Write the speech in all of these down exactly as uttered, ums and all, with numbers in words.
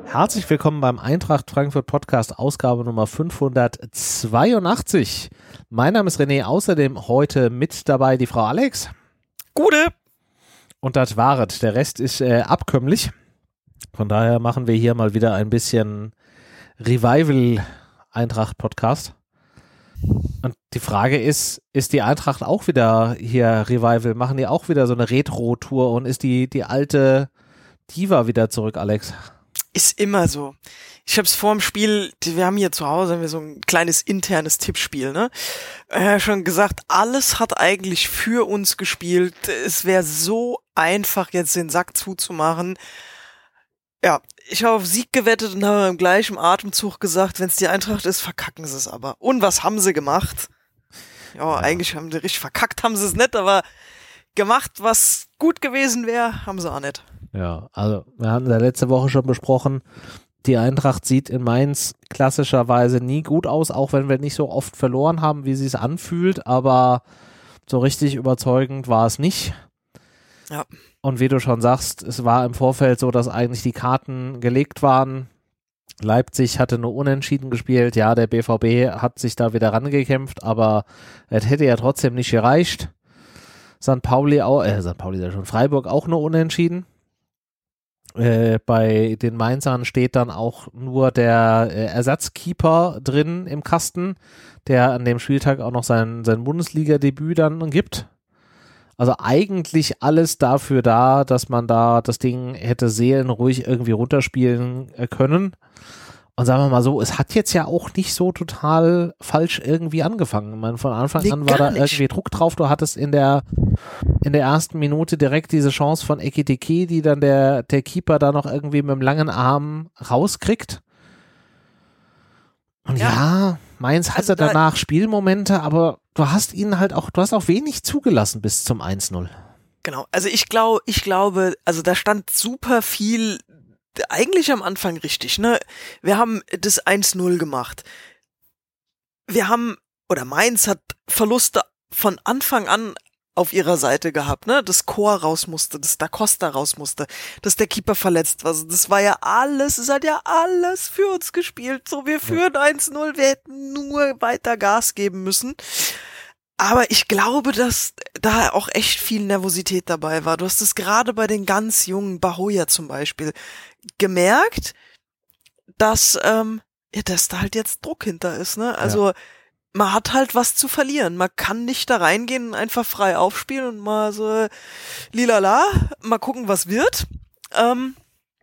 Herzlich willkommen beim Eintracht Frankfurt Podcast, Ausgabe Nummer fünfhundertzweiundachtzig. Mein Name ist René, außerdem heute mit dabei die Frau Alex. Gute. Und das waret. Der Rest ist äh, abkömmlich. Von daher machen wir hier mal wieder ein bisschen Revival-Eintracht-Podcast. Und die Frage ist, ist die Eintracht auch wieder hier Revival? Machen die auch wieder so eine Retro-Tour und ist die, die alte Diva wieder zurück, Alex? Ist immer so. Ich hab's vor dem Spiel, wir haben hier zu Hause haben wir so ein kleines internes Tippspiel, ne? Äh, schon gesagt, alles hat eigentlich für uns gespielt. Es wäre so einfach, jetzt den Sack zuzumachen. Ja, ich habe auf Sieg gewettet und habe im gleichen Atemzug gesagt, wenn es die Eintracht ist, verkacken sie es aber. Und was haben sie gemacht? Ja, ja, eigentlich haben sie richtig verkackt, haben sie es nicht, aber gemacht, was gut gewesen wäre, haben sie auch nicht. Ja, also wir hatten ja letzte Woche schon besprochen, die Eintracht sieht in Mainz klassischerweise nie gut aus, auch wenn wir nicht so oft verloren haben, wie sie es anfühlt, aber so richtig überzeugend war es nicht. Ja. Und wie du schon sagst, es war im Vorfeld so, dass eigentlich die Karten gelegt waren. Leipzig hatte nur unentschieden gespielt, ja, der B V B hat sich da wieder rangekämpft, aber es hätte ja trotzdem nicht gereicht. Sankt Pauli auch, äh, Sankt Pauli ist ja schon, Freiburg auch nur unentschieden. Äh, bei den Mainzern steht dann auch nur der äh, Ersatzkeeper drin im Kasten, der an dem Spieltag auch noch sein, sein Bundesliga-Debüt dann gibt. Also eigentlich alles dafür da, dass man da das Ding hätte seelenruhig irgendwie runterspielen äh, können. Und sagen wir mal so, es hat jetzt ja auch nicht so total falsch irgendwie angefangen. Ich meine, von Anfang nee, an war da nicht. irgendwie Druck drauf. Du hattest in der in der ersten Minute direkt diese Chance von Ekitike, die dann der, der Keeper da noch irgendwie mit dem langen Arm rauskriegt. Und ja, ja Mainz hatte also da danach Spielmomente, aber du hast ihnen halt auch, du hast auch wenig zugelassen bis zum eins null. Genau, also ich glaube, ich glaube, also da stand super viel eigentlich am Anfang richtig, ne? Wir haben das eins null gemacht. Wir haben, oder Mainz hat Verluste von Anfang an auf ihrer Seite gehabt, ne? Das Chor raus musste, das Da Costa raus musste, dass der Keeper verletzt war. Also das war ja alles, es hat ja alles für uns gespielt. So, wir führen eins null, wir hätten nur weiter Gas geben müssen. Aber ich glaube, dass da auch echt viel Nervosität dabei war. Du hast es gerade bei den ganz jungen, Bahoya zum Beispiel, gemerkt, dass, ähm, ja, dass da halt jetzt Druck hinter ist, ne? Also, ja. Man hat halt was zu verlieren. Man kann nicht da reingehen und einfach frei aufspielen und mal so lilala, mal gucken, was wird. Ähm,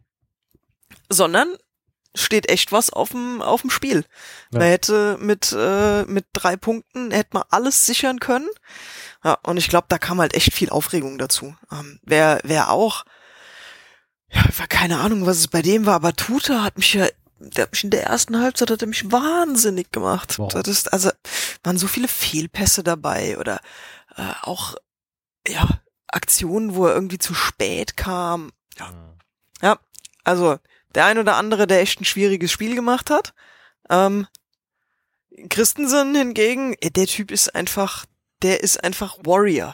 sondern steht echt was auf dem auf dem Spiel. Ja. Man hätte mit äh, mit drei Punkten hätte man alles sichern können. Ja, und ich glaube, da kam halt echt viel Aufregung dazu. Ähm, wer wer auch, ja, war keine Ahnung, was es bei dem war, aber Tuta hat mich ja, der hat mich in der ersten Halbzeit hat er mich wahnsinnig gemacht. Wow. Das ist, also waren so viele Fehlpässe dabei oder äh, auch ja Aktionen, wo er irgendwie zu spät kam. Ja, ja, also der ein oder andere, der echt ein schwieriges Spiel gemacht hat. Ähm, Christensen hingegen, der Typ ist einfach, der ist einfach Warrior.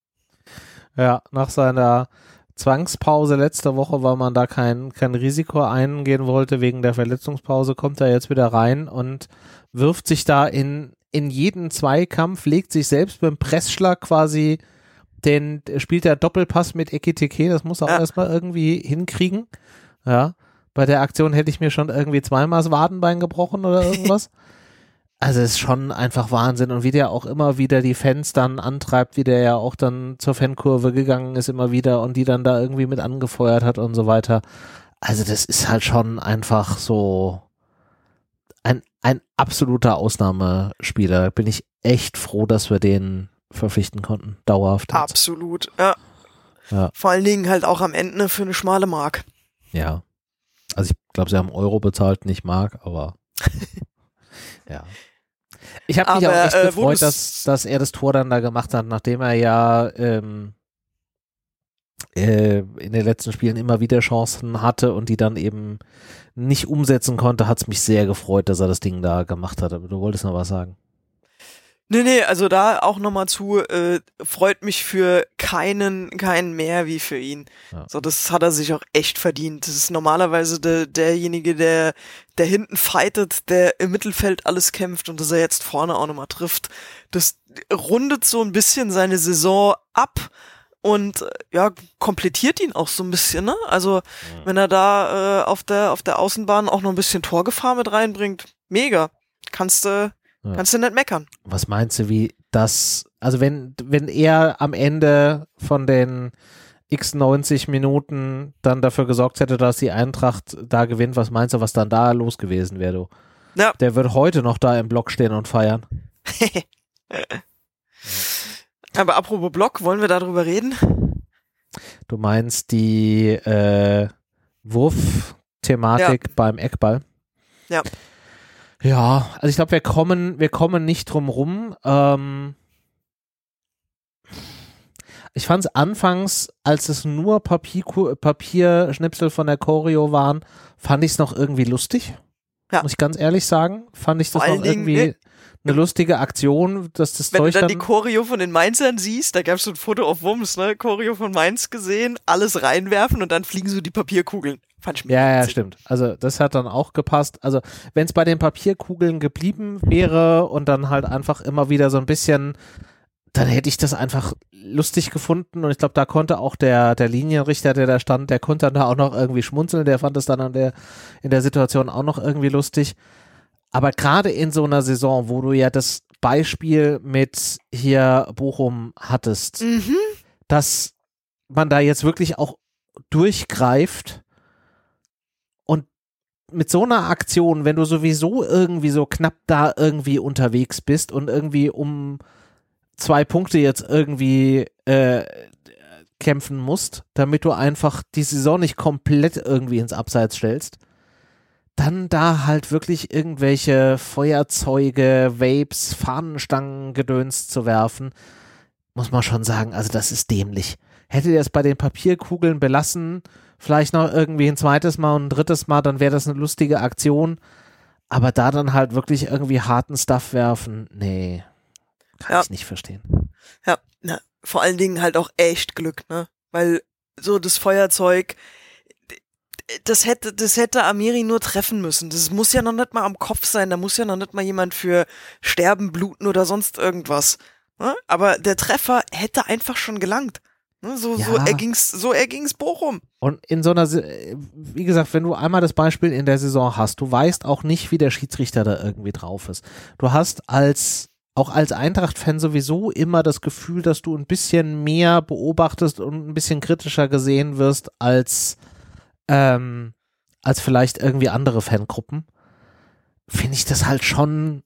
Ja, nach seiner Zwangspause letzte Woche, weil man da kein, kein Risiko eingehen wollte wegen der Verletzungspause, kommt er jetzt wieder rein und wirft sich da in, in jeden Zweikampf, legt sich selbst beim Pressschlag quasi den, spielt der Doppelpass mit Ekitike, das muss er auch ja. erstmal irgendwie hinkriegen. Ja. Bei der Aktion hätte ich mir schon irgendwie zweimal das Wadenbein gebrochen oder irgendwas. Also es ist schon einfach Wahnsinn. Und wie der auch immer wieder die Fans dann antreibt, wie der ja auch dann zur Fankurve gegangen ist immer wieder und die dann da irgendwie mit angefeuert hat und so weiter. Also das ist halt schon einfach so ein, ein absoluter Ausnahmespieler. Bin ich echt froh, dass wir den verpflichten konnten. Dauerhaft. Jetzt. Absolut, ja. ja. Vor allen Dingen halt auch am Ende für eine schmale Mark. Ja. Also ich glaube, sie haben Euro bezahlt, nicht Mark, aber ja. Ich habe mich aber, auch echt äh, gefreut, dass, dass er das Tor dann da gemacht hat, nachdem er ja ähm, äh, in den letzten Spielen immer wieder Chancen hatte und die dann eben nicht umsetzen konnte, hat es mich sehr gefreut, dass er das Ding da gemacht hat. Aber du wolltest noch was sagen. Nee, nee, also da auch nochmal zu, äh, freut mich für keinen, keinen mehr wie für ihn. Ja. So, das hat er sich auch echt verdient. Das ist normalerweise der, derjenige, der, der hinten fightet, der im Mittelfeld alles kämpft und dass er jetzt vorne auch nochmal trifft. Das rundet so ein bisschen seine Saison ab und äh, ja, komplettiert ihn auch so ein bisschen, ne? Also, ja. wenn er da äh, auf der, auf der Außenbahn auch noch ein bisschen Torgefahr mit reinbringt, mega. Kannst du, Ja. Kannst du nicht meckern. Was meinst du, wie das, also wenn, wenn er am Ende von den x neunzig Minuten dann dafür gesorgt hätte, dass die Eintracht da gewinnt, was meinst du, was dann da los gewesen wäre, du? Ja. Der wird heute noch da im Block stehen und feiern. Aber apropos Block, wollen wir darüber reden? Du meinst die äh, Wurf-Thematik Ja. beim Eckball? Ja. Ja, also ich glaube, wir kommen, wir kommen nicht drum rum. Ähm, ich fand es anfangs, als es nur Papier, Papierschnipsel von der Choreo waren, fand ich es noch irgendwie lustig. Ja. Muss ich ganz ehrlich sagen. Fand ich das noch irgendwie Dingen, eine lustige Aktion, dass das Wenn Zeug du dann, dann die Choreo von den Mainzern siehst, da gab es so ein Foto auf Wums, ne? Choreo von Mainz gesehen, alles reinwerfen und dann fliegen so die Papierkugeln. Fand ich mir Ja, ja, witzig. stimmt. Also das hat dann auch gepasst. Also wenn es bei den Papierkugeln geblieben wäre und dann halt einfach immer wieder so ein bisschen, dann hätte ich das einfach lustig gefunden und ich glaube, da konnte auch der, der Linienrichter, der da stand, der konnte dann da auch noch irgendwie schmunzeln, der fand es dann an der, in der Situation auch noch irgendwie lustig. Aber gerade in so einer Saison, wo du ja das Beispiel mit hier Bochum hattest, Mhm. dass man da jetzt wirklich auch durchgreift und mit so einer Aktion, wenn du sowieso irgendwie so knapp da irgendwie unterwegs bist und irgendwie um zwei Punkte jetzt irgendwie äh, kämpfen musst, damit du einfach die Saison nicht komplett irgendwie ins Abseits stellst, dann da halt wirklich irgendwelche Feuerzeuge, Vapes, Fahnenstangen, Gedöns zu werfen, muss man schon sagen, also das ist dämlich. Hätte ihr es bei den Papierkugeln belassen, vielleicht noch irgendwie ein zweites Mal und ein drittes Mal, dann wäre das eine lustige Aktion, aber da dann halt wirklich irgendwie harten Stuff werfen, nee, kann Ja. ich nicht verstehen. Ja, na, vor allen Dingen halt auch echt Glück, ne? Weil so das Feuerzeug, das hätte, das hätte Amiri nur treffen müssen. Das muss ja noch nicht mal am Kopf sein, da muss ja noch nicht mal jemand für sterben, bluten oder sonst irgendwas. Ne? Aber der Treffer hätte einfach schon gelangt. Ne? So, Ja. so erging's, so erging's Bochum. Und in so einer, Se- wie gesagt, wenn du einmal das Beispiel in der Saison hast, du weißt auch nicht, wie der Schiedsrichter da irgendwie drauf ist. Du hast als, auch als Eintracht-Fan sowieso immer das Gefühl, dass du ein bisschen mehr beobachtest und ein bisschen kritischer gesehen wirst als, ähm, als vielleicht irgendwie andere Fangruppen. Finde ich das halt schon,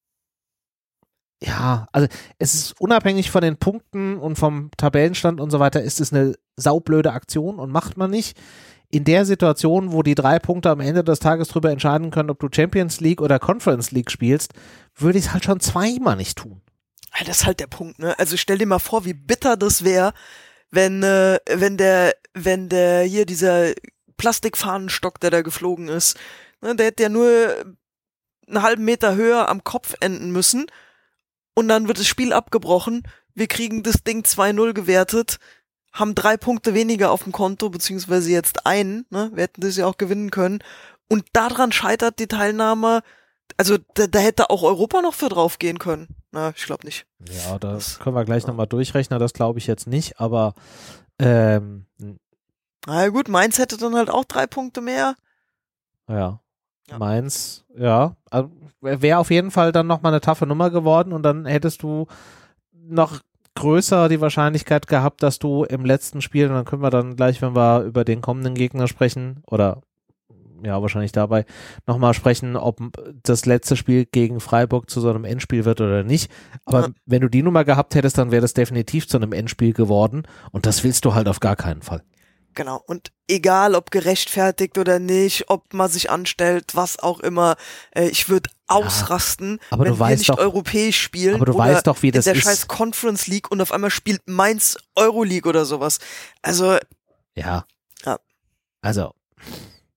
ja, also es ist unabhängig von den Punkten und vom Tabellenstand und so weiter, ist es eine saublöde Aktion und macht man nicht. In der Situation, wo die drei Punkte am Ende des Tages drüber entscheiden können, ob du Champions League oder Conference League spielst, würde ich es halt schon zweimal nicht tun. Das ist halt der Punkt, ne? Also stell dir mal vor, wie bitter das wäre, wenn, äh, wenn der, wenn der hier dieser Plastikfahnenstock, der da geflogen ist, ne, der hätte ja nur einen halben Meter höher am Kopf enden müssen und dann wird das Spiel abgebrochen. Wir kriegen das Ding zwei null gewertet, haben drei Punkte weniger auf dem Konto, beziehungsweise jetzt einen, ne? Wir hätten das ja auch gewinnen können. Und daran scheitert die Teilnahme. Also da, da hätte auch Europa noch für drauf gehen können. Na, ich glaube nicht. Ja, das können wir gleich nochmal durchrechnen, das glaube ich jetzt nicht, aber ähm, Na gut, Mainz hätte dann halt auch drei Punkte mehr. ja, Ja. Mainz, ja, also wäre auf jeden Fall dann nochmal eine taffe Nummer geworden und dann hättest du noch größer die Wahrscheinlichkeit gehabt, dass du im letzten Spiel, und dann können wir dann gleich, wenn wir über den kommenden Gegner sprechen, oder ja, wahrscheinlich dabei nochmal sprechen, ob das letzte Spiel gegen Freiburg zu so einem Endspiel wird oder nicht. Aber Ja. wenn du die Nummer gehabt hättest, dann wäre das definitiv zu einem Endspiel geworden und das willst du halt auf gar keinen Fall. Genau. Und egal, ob gerechtfertigt oder nicht, ob man sich anstellt, was auch immer, äh, ich würde ausrasten, aber wenn du wir weißt nicht doch- europäisch spielen. aber du oder weißt doch, wie das in der ist. scheiß Conference League und auf einmal spielt Mainz Euroleague oder sowas. Also, Ja. Ja. Also,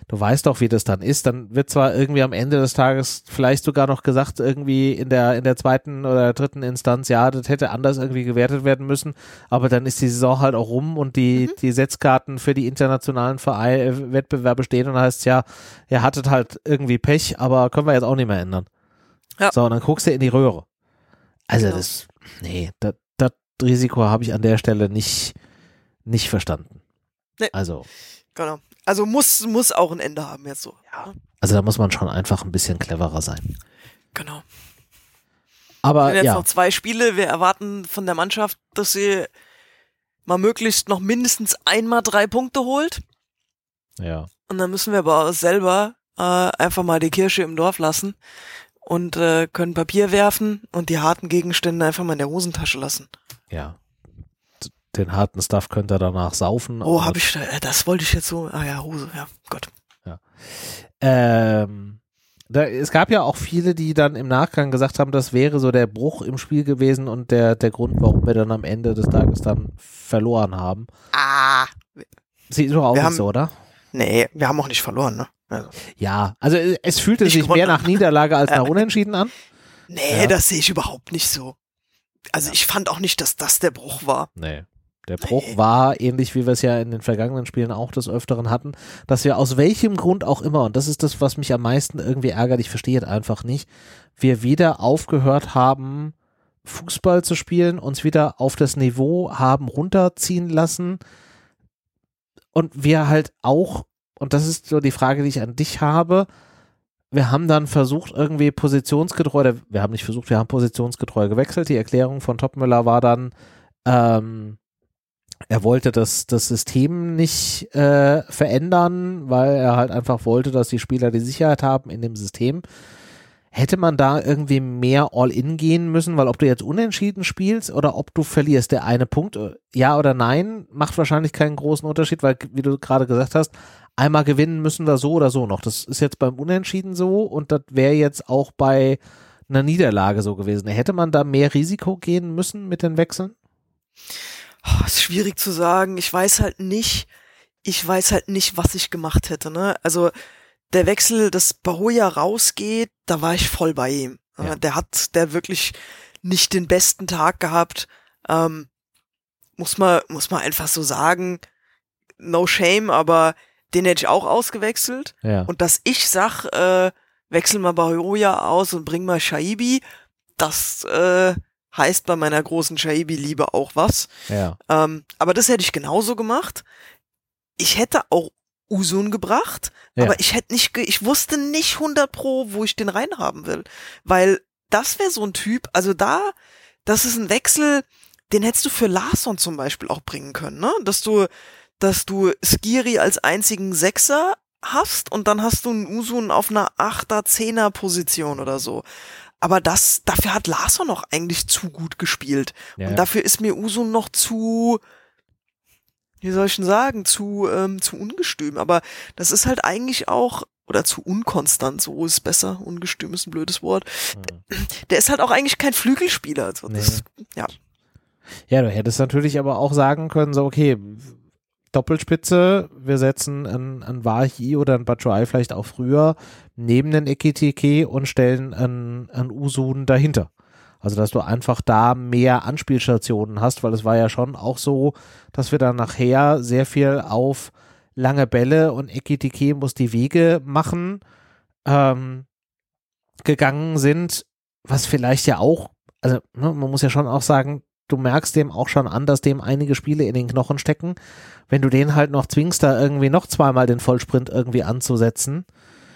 du weißt doch, wie das dann ist, dann wird zwar irgendwie am Ende des Tages vielleicht sogar noch gesagt, irgendwie in der in der zweiten oder dritten Instanz, ja, das hätte anders irgendwie gewertet werden müssen, aber dann ist die Saison halt auch rum und die, mhm. die Setzkarten für die internationalen Verein, Wettbewerbe stehen und dann heißt es ja, ihr hattet halt irgendwie Pech, aber können wir jetzt auch nicht mehr ändern. Ja. So, und dann guckst du in die Röhre. Also genau. das, nee, das, das Risiko habe ich an der Stelle nicht, nicht verstanden. Nee. Also. Genau. Also muss, muss auch ein Ende haben jetzt so. Ja. Also da muss man schon einfach ein bisschen cleverer sein. Genau. Aber jetzt ja. noch zwei Spiele. Wir erwarten von der Mannschaft, dass sie mal möglichst noch mindestens einmal drei Punkte holt. Ja. Und dann müssen wir aber selber äh, einfach mal die Kirche im Dorf lassen und äh, können Papier werfen und die harten Gegenstände einfach mal in der Hosentasche lassen. Ja. Den harten Stuff könnt ihr danach saufen. Oh, hab ich, das wollte ich jetzt so, ah ja, Hose, ja, Gott. Ja. Ähm, da, es gab ja auch viele, die dann im Nachgang gesagt haben, das wäre so der Bruch im Spiel gewesen und der, der Grund, warum wir dann am Ende des Tages dann verloren haben. Ah. Sieht doch auch nicht haben, so, oder? Nee, wir haben auch nicht verloren, ne? Also. Ja, also es fühlte sich mehr nach Niederlage als nach Unentschieden an. Nee, ja. Das sehe ich überhaupt nicht so. Also ja. Ich fand auch nicht, dass das der Bruch war. Nee. Der Bruch war, ähnlich wie wir es ja in den vergangenen Spielen auch des Öfteren hatten, dass wir aus welchem Grund auch immer, und das ist das, was mich am meisten irgendwie ärgert, ich verstehe es einfach nicht, wir wieder aufgehört haben, Fußball zu spielen, uns wieder auf das Niveau haben runterziehen lassen und wir halt auch, und das ist so die Frage, die ich an dich habe, wir haben dann versucht, irgendwie positionsgetreu, oder wir haben nicht versucht, wir haben positionsgetreu gewechselt, die Erklärung von Topmöller war dann, ähm, er wollte das, das System nicht äh, verändern, weil er halt einfach wollte, dass die Spieler die Sicherheit haben in dem System. Hätte man da irgendwie mehr All-In gehen müssen, weil ob du jetzt unentschieden spielst oder ob du verlierst, der eine Punkt, ja oder nein, macht wahrscheinlich keinen großen Unterschied, weil, wie du gerade gesagt hast, einmal gewinnen müssen wir so oder so noch. Das ist jetzt beim Unentschieden so und das wäre jetzt auch bei einer Niederlage so gewesen. Hätte man da mehr Risiko gehen müssen mit den Wechseln? Oh, ist schwierig zu sagen. Ich weiß halt nicht, ich weiß halt nicht, was ich gemacht hätte, ne? Also, der Wechsel, dass Bahoja rausgeht, da war ich voll bei ihm. Ja. Der hat, der wirklich nicht den besten Tag gehabt. Ähm, muss man, muss man einfach so sagen. No shame, aber den hätte ich auch ausgewechselt. Ja. Und dass ich sag, äh, wechsel mal Bahoja aus und bring mal Shaibi, das, äh, heißt bei meiner großen Shaibi-Liebe auch was. Ja. Ähm, aber das hätte ich genauso gemacht. Ich hätte auch Usun gebracht, ja. aber ich hätte nicht, ge- ich wusste nicht hundert Pro, wo ich den reinhaben will. Weil das wäre so ein Typ, also da, das ist ein Wechsel, den hättest du für Larsson zum Beispiel auch bringen können, ne? Dass du, dass du Skiri als einzigen Sechser hast und dann hast du einen Usun auf einer Achter, Zehner Position oder so. Aber das, dafür hat Larsson noch eigentlich zu gut gespielt. Ja. Und dafür ist mir Usun noch zu, wie soll ich denn sagen, zu, ähm, zu ungestüm. Aber das ist halt eigentlich auch, oder zu unkonstant, so ist besser. Ungestüm ist ein blödes Wort. Mhm. Der ist halt auch eigentlich kein Flügelspieler. Also das, nee. ja. Ja, du hättest natürlich aber auch sagen können, so okay, Doppelspitze, wir setzen einen, einen Wahi oder einen Batshuayi vielleicht auch früher neben den Ekitike und stellen einen, einen Usun dahinter. Also, dass du einfach da mehr Anspielstationen hast, weil es war ja schon auch so, dass wir dann nachher sehr viel auf lange Bälle und Ekitike muss die Wege machen, ähm, gegangen sind, was vielleicht ja auch, also ne, man muss ja schon auch sagen, du merkst dem auch schon an, dass dem einige Spiele in den Knochen stecken. Wenn du den halt noch zwingst, da irgendwie noch zweimal den Vollsprint irgendwie anzusetzen.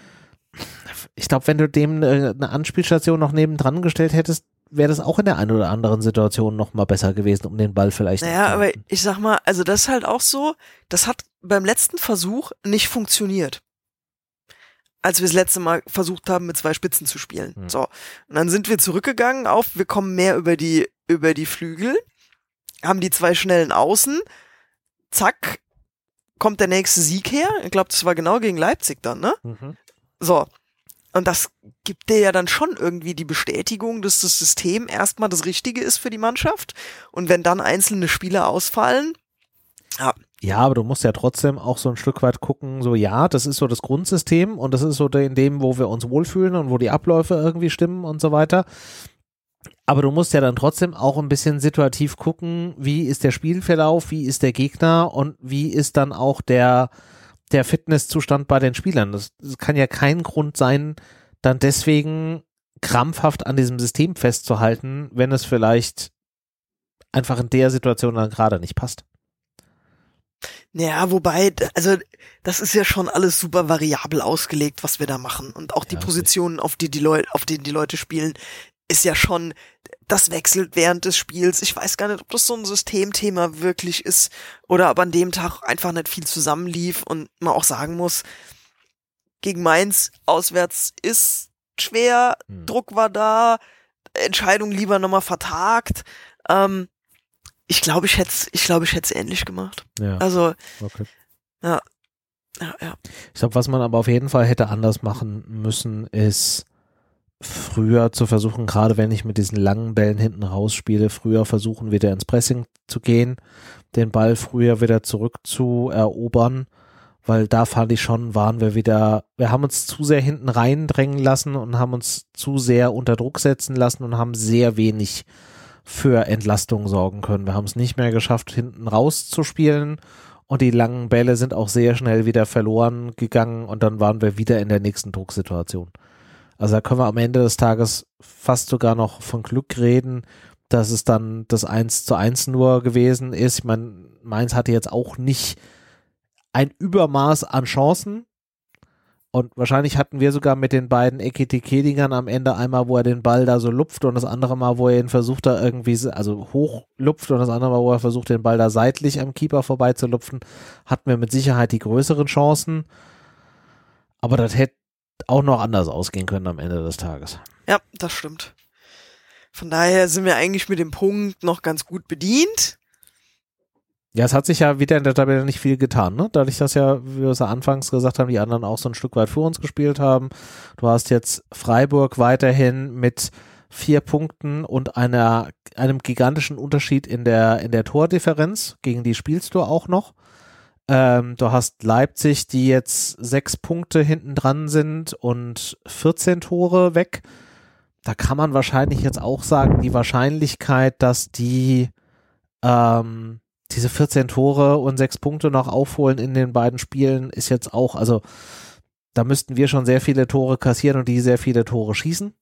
Ich glaube, wenn du dem eine Anspielstation noch nebendran gestellt hättest, wäre das auch in der einen oder anderen Situation noch mal besser gewesen, um den Ball vielleicht Naja, zu aber halten. ich sag mal, also das ist halt auch so, das hat beim letzten Versuch nicht funktioniert. Als wir das letzte Mal versucht haben, mit zwei Spitzen zu spielen. Hm. So. Und dann sind wir zurückgegangen auf, wir kommen mehr über die, über die Flügel, haben die zwei schnellen Außen, zack, kommt der nächste Sieg her. Ich glaube, das war genau gegen Leipzig dann, ne? Mhm. So. Und das gibt dir ja dann schon irgendwie die Bestätigung, dass das System erstmal das Richtige ist für die Mannschaft. Und wenn dann einzelne Spieler ausfallen, ja, Ja, aber du musst ja trotzdem auch so ein Stück weit gucken, so ja, das ist so das Grundsystem und das ist so in dem, wo wir uns wohlfühlen und wo die Abläufe irgendwie stimmen und so weiter. Aber du musst ja dann trotzdem auch ein bisschen situativ gucken, wie ist der Spielverlauf, wie ist der Gegner und wie ist dann auch der, der Fitnesszustand bei den Spielern. Das, das kann ja kein Grund sein, dann deswegen krampfhaft an diesem System festzuhalten, wenn es vielleicht einfach in der Situation dann gerade nicht passt. Ja, wobei, also das ist ja schon alles super variabel ausgelegt, was wir da machen. Und auch die Ja, Positionen, auf die die Leute, auf denen die Leute spielen, ist ja schon, das wechselt während des Spiels. Ich weiß gar nicht, ob das so ein Systemthema wirklich ist oder ob an dem Tag einfach nicht viel zusammenlief und man auch sagen muss, gegen Mainz auswärts ist schwer, hm. Druck war da, Entscheidung lieber nochmal vertagt. Ähm, Ich glaube, ich hätte ich glaube, ich hätte es ähnlich gemacht. Ja. Also, okay. ja. ja, ja. Ich glaube, was man aber auf jeden Fall hätte anders machen müssen, ist früher zu versuchen, gerade wenn ich mit diesen langen Bällen hinten rausspiele, früher versuchen, wieder ins Pressing zu gehen, den Ball früher wieder zurück zu erobern, weil da fand ich schon, waren wir wieder, wir haben uns zu sehr hinten reindrängen lassen und haben uns zu sehr unter Druck setzen lassen und haben sehr wenig für Entlastung sorgen können. Wir haben es nicht mehr geschafft, hinten rauszuspielen und die langen Bälle sind auch sehr schnell wieder verloren gegangen und dann waren wir wieder in der nächsten Drucksituation. Also da können wir am Ende des Tages fast sogar noch von Glück reden, dass es dann das eins zu eins nur gewesen ist. Ich meine, Mainz hatte jetzt auch nicht ein Übermaß an Chancen. Und wahrscheinlich hatten wir sogar mit den beiden Ekitike-Dingern am Ende einmal, wo er den Ball da so lupft und das andere Mal, wo er ihn versucht da irgendwie, also hoch lupft und das andere Mal, wo er versucht, den Ball da seitlich am Keeper vorbei zu lupfen, hatten wir mit Sicherheit die größeren Chancen. Aber das hätte auch noch anders ausgehen können am Ende des Tages. Ja, das stimmt. Von daher sind wir eigentlich mit dem Punkt noch ganz gut bedient. Ja, es hat sich ja wieder in der Tabelle nicht viel getan, ne? Dadurch, dass ja, wie wir es ja anfangs gesagt haben, die anderen auch so ein Stück weit vor uns gespielt haben. Du hast jetzt Freiburg weiterhin mit vier Punkten und einer, einem gigantischen Unterschied in der, in der Tordifferenz. Gegen die spielst du auch noch. Ähm, du hast Leipzig, die jetzt sechs Punkte hinten dran sind und vierzehn Tore weg. Da kann man wahrscheinlich jetzt auch sagen, die Wahrscheinlichkeit, dass die, ähm, diese vierzehn Tore und sechs Punkte noch aufholen in den beiden Spielen ist jetzt auch, also da müssten wir schon sehr viele Tore kassieren und die sehr viele Tore schießen.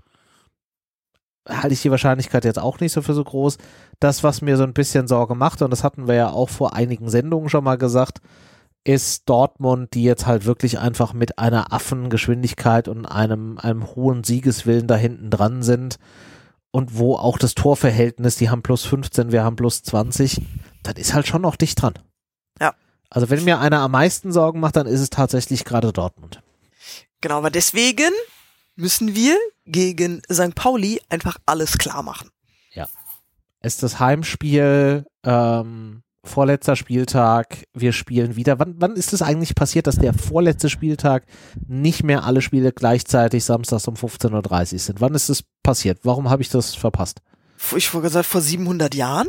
Halte ich die Wahrscheinlichkeit jetzt auch nicht so für so groß. Das, was mir so ein bisschen Sorge macht, und das hatten wir ja auch vor einigen Sendungen schon mal gesagt, ist Dortmund, die jetzt halt wirklich einfach mit einer Affengeschwindigkeit und einem, einem hohen Siegeswillen da hinten dran sind. Und wo auch das Torverhältnis, die haben plus fünfzehn, wir haben plus zwanzig, das ist halt schon noch dicht dran. Ja. Also wenn mir einer am meisten Sorgen macht, dann ist es tatsächlich gerade Dortmund. Genau, aber deswegen müssen wir gegen Sankt Pauli einfach alles klar machen. Ja. Es ist das Heimspiel, ähm, vorletzter Spieltag, wir spielen wieder. Wann, wann ist es eigentlich passiert, dass der vorletzte Spieltag nicht mehr alle Spiele gleichzeitig samstags um fünfzehn Uhr dreißig sind? Wann ist es passiert? Warum habe ich das verpasst? Ich wurde gesagt, vor siebenhundert Jahren?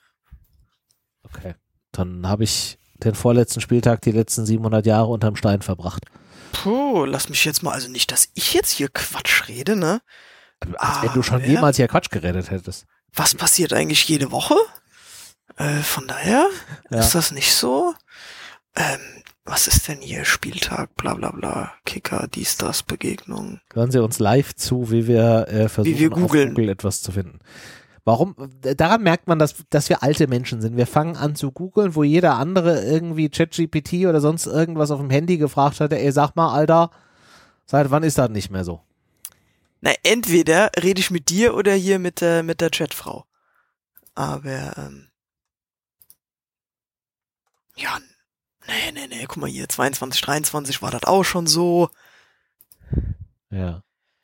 Okay, dann habe ich den vorletzten Spieltag die letzten siebenhundert Jahre unterm Stein verbracht. Puh, lass mich jetzt mal, also nicht, dass ich jetzt hier Quatsch rede, ne? Als ah, wenn du schon wer? jemals hier Quatsch geredet hättest. Was passiert eigentlich jede Woche? Äh, von daher ja. Ist das nicht so. Ähm, was ist denn hier? Spieltag, bla bla bla, Kicker, dies, das, Begegnung. Hören Sie uns live zu, wie wir äh, versuchen, wie wir auf Google etwas zu finden. Warum? Daran merkt man, dass, dass wir alte Menschen sind. Wir fangen an zu googeln, wo jeder andere irgendwie ChatGPT oder sonst irgendwas auf dem Handy gefragt hat, ey, sag mal, Alter, seit wann ist das nicht mehr so? Na, entweder rede ich mit dir oder hier mit der, mit der Chatfrau. Aber, ähm, ja, nee, nee, nee, guck mal hier, zweiundzwanzig, dreiundzwanzig war das auch schon so. Ja.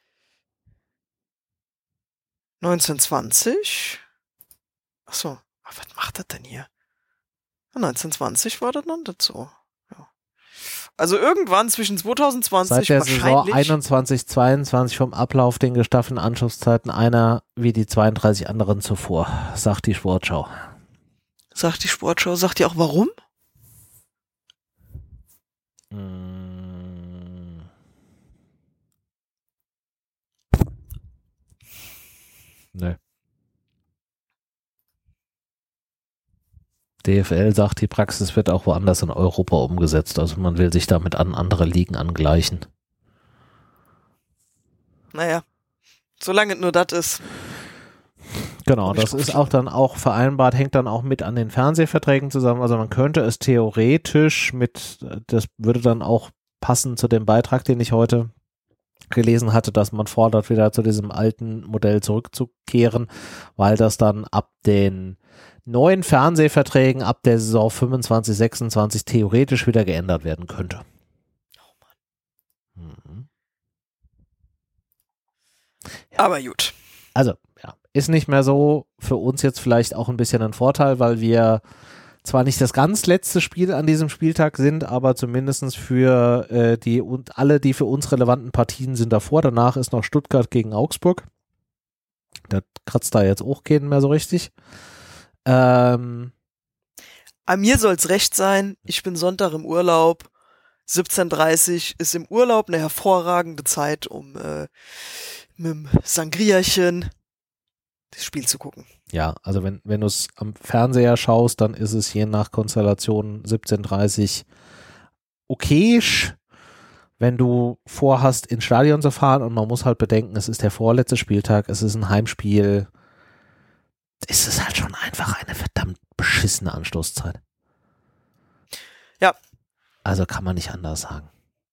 neunzehnhundertzwanzig? Achso, was macht das denn hier? neunzehnhundertzwanzig war das dann dazu. Ja. Also irgendwann zwischen zweitausendzwanzig Seit der wahrscheinlich Saison einundzwanzig, zweiundzwanzig vom Ablauf den gestaffelten Anschlusszeiten einer wie die zweiunddreißig anderen zuvor, sagt die Sportschau. Sagt die Sportschau, sagt die auch warum? Mm. Ne. D F L sagt, die Praxis wird auch woanders in Europa umgesetzt. Also man will sich damit an andere Ligen angleichen. Naja, solange nur das ist. Genau, das ist auch dann auch vereinbart, hängt dann auch mit an den Fernsehverträgen zusammen. Also man könnte es theoretisch mit, das würde dann auch passen zu dem Beitrag, den ich heute gelesen hatte, dass man fordert, wieder zu diesem alten Modell zurückzukehren, weil das dann ab den neuen Fernsehverträgen ab der Saison fünfundzwanzig, sechsundzwanzig theoretisch wieder geändert werden könnte. Oh Mann. Mhm. Ja. Aber gut. Also, ja, ist nicht mehr so, für uns jetzt vielleicht auch ein bisschen ein Vorteil, weil wir zwar nicht das ganz letzte Spiel an diesem Spieltag sind, aber zumindest für äh, die und alle, die für uns relevanten Partien sind davor. Danach ist noch Stuttgart gegen Augsburg. Das kratzt da jetzt auch keinen mehr so richtig. Ähm, An mir soll's recht sein. Ich bin Sonntag im Urlaub. siebzehn Uhr dreißig ist im Urlaub eine hervorragende Zeit, um äh, mit dem Sangriachen das Spiel zu gucken. Ja, also wenn, wenn du es am Fernseher schaust, dann ist es je nach Konstellation siebzehn Uhr dreißig okayisch. Wenn du vorhast, ins Stadion zu fahren, und man muss halt bedenken, es ist der vorletzte Spieltag, es ist ein Heimspiel, ist es halt schon einfach eine verdammt beschissene Anstoßzeit. Ja. Also kann man nicht anders sagen.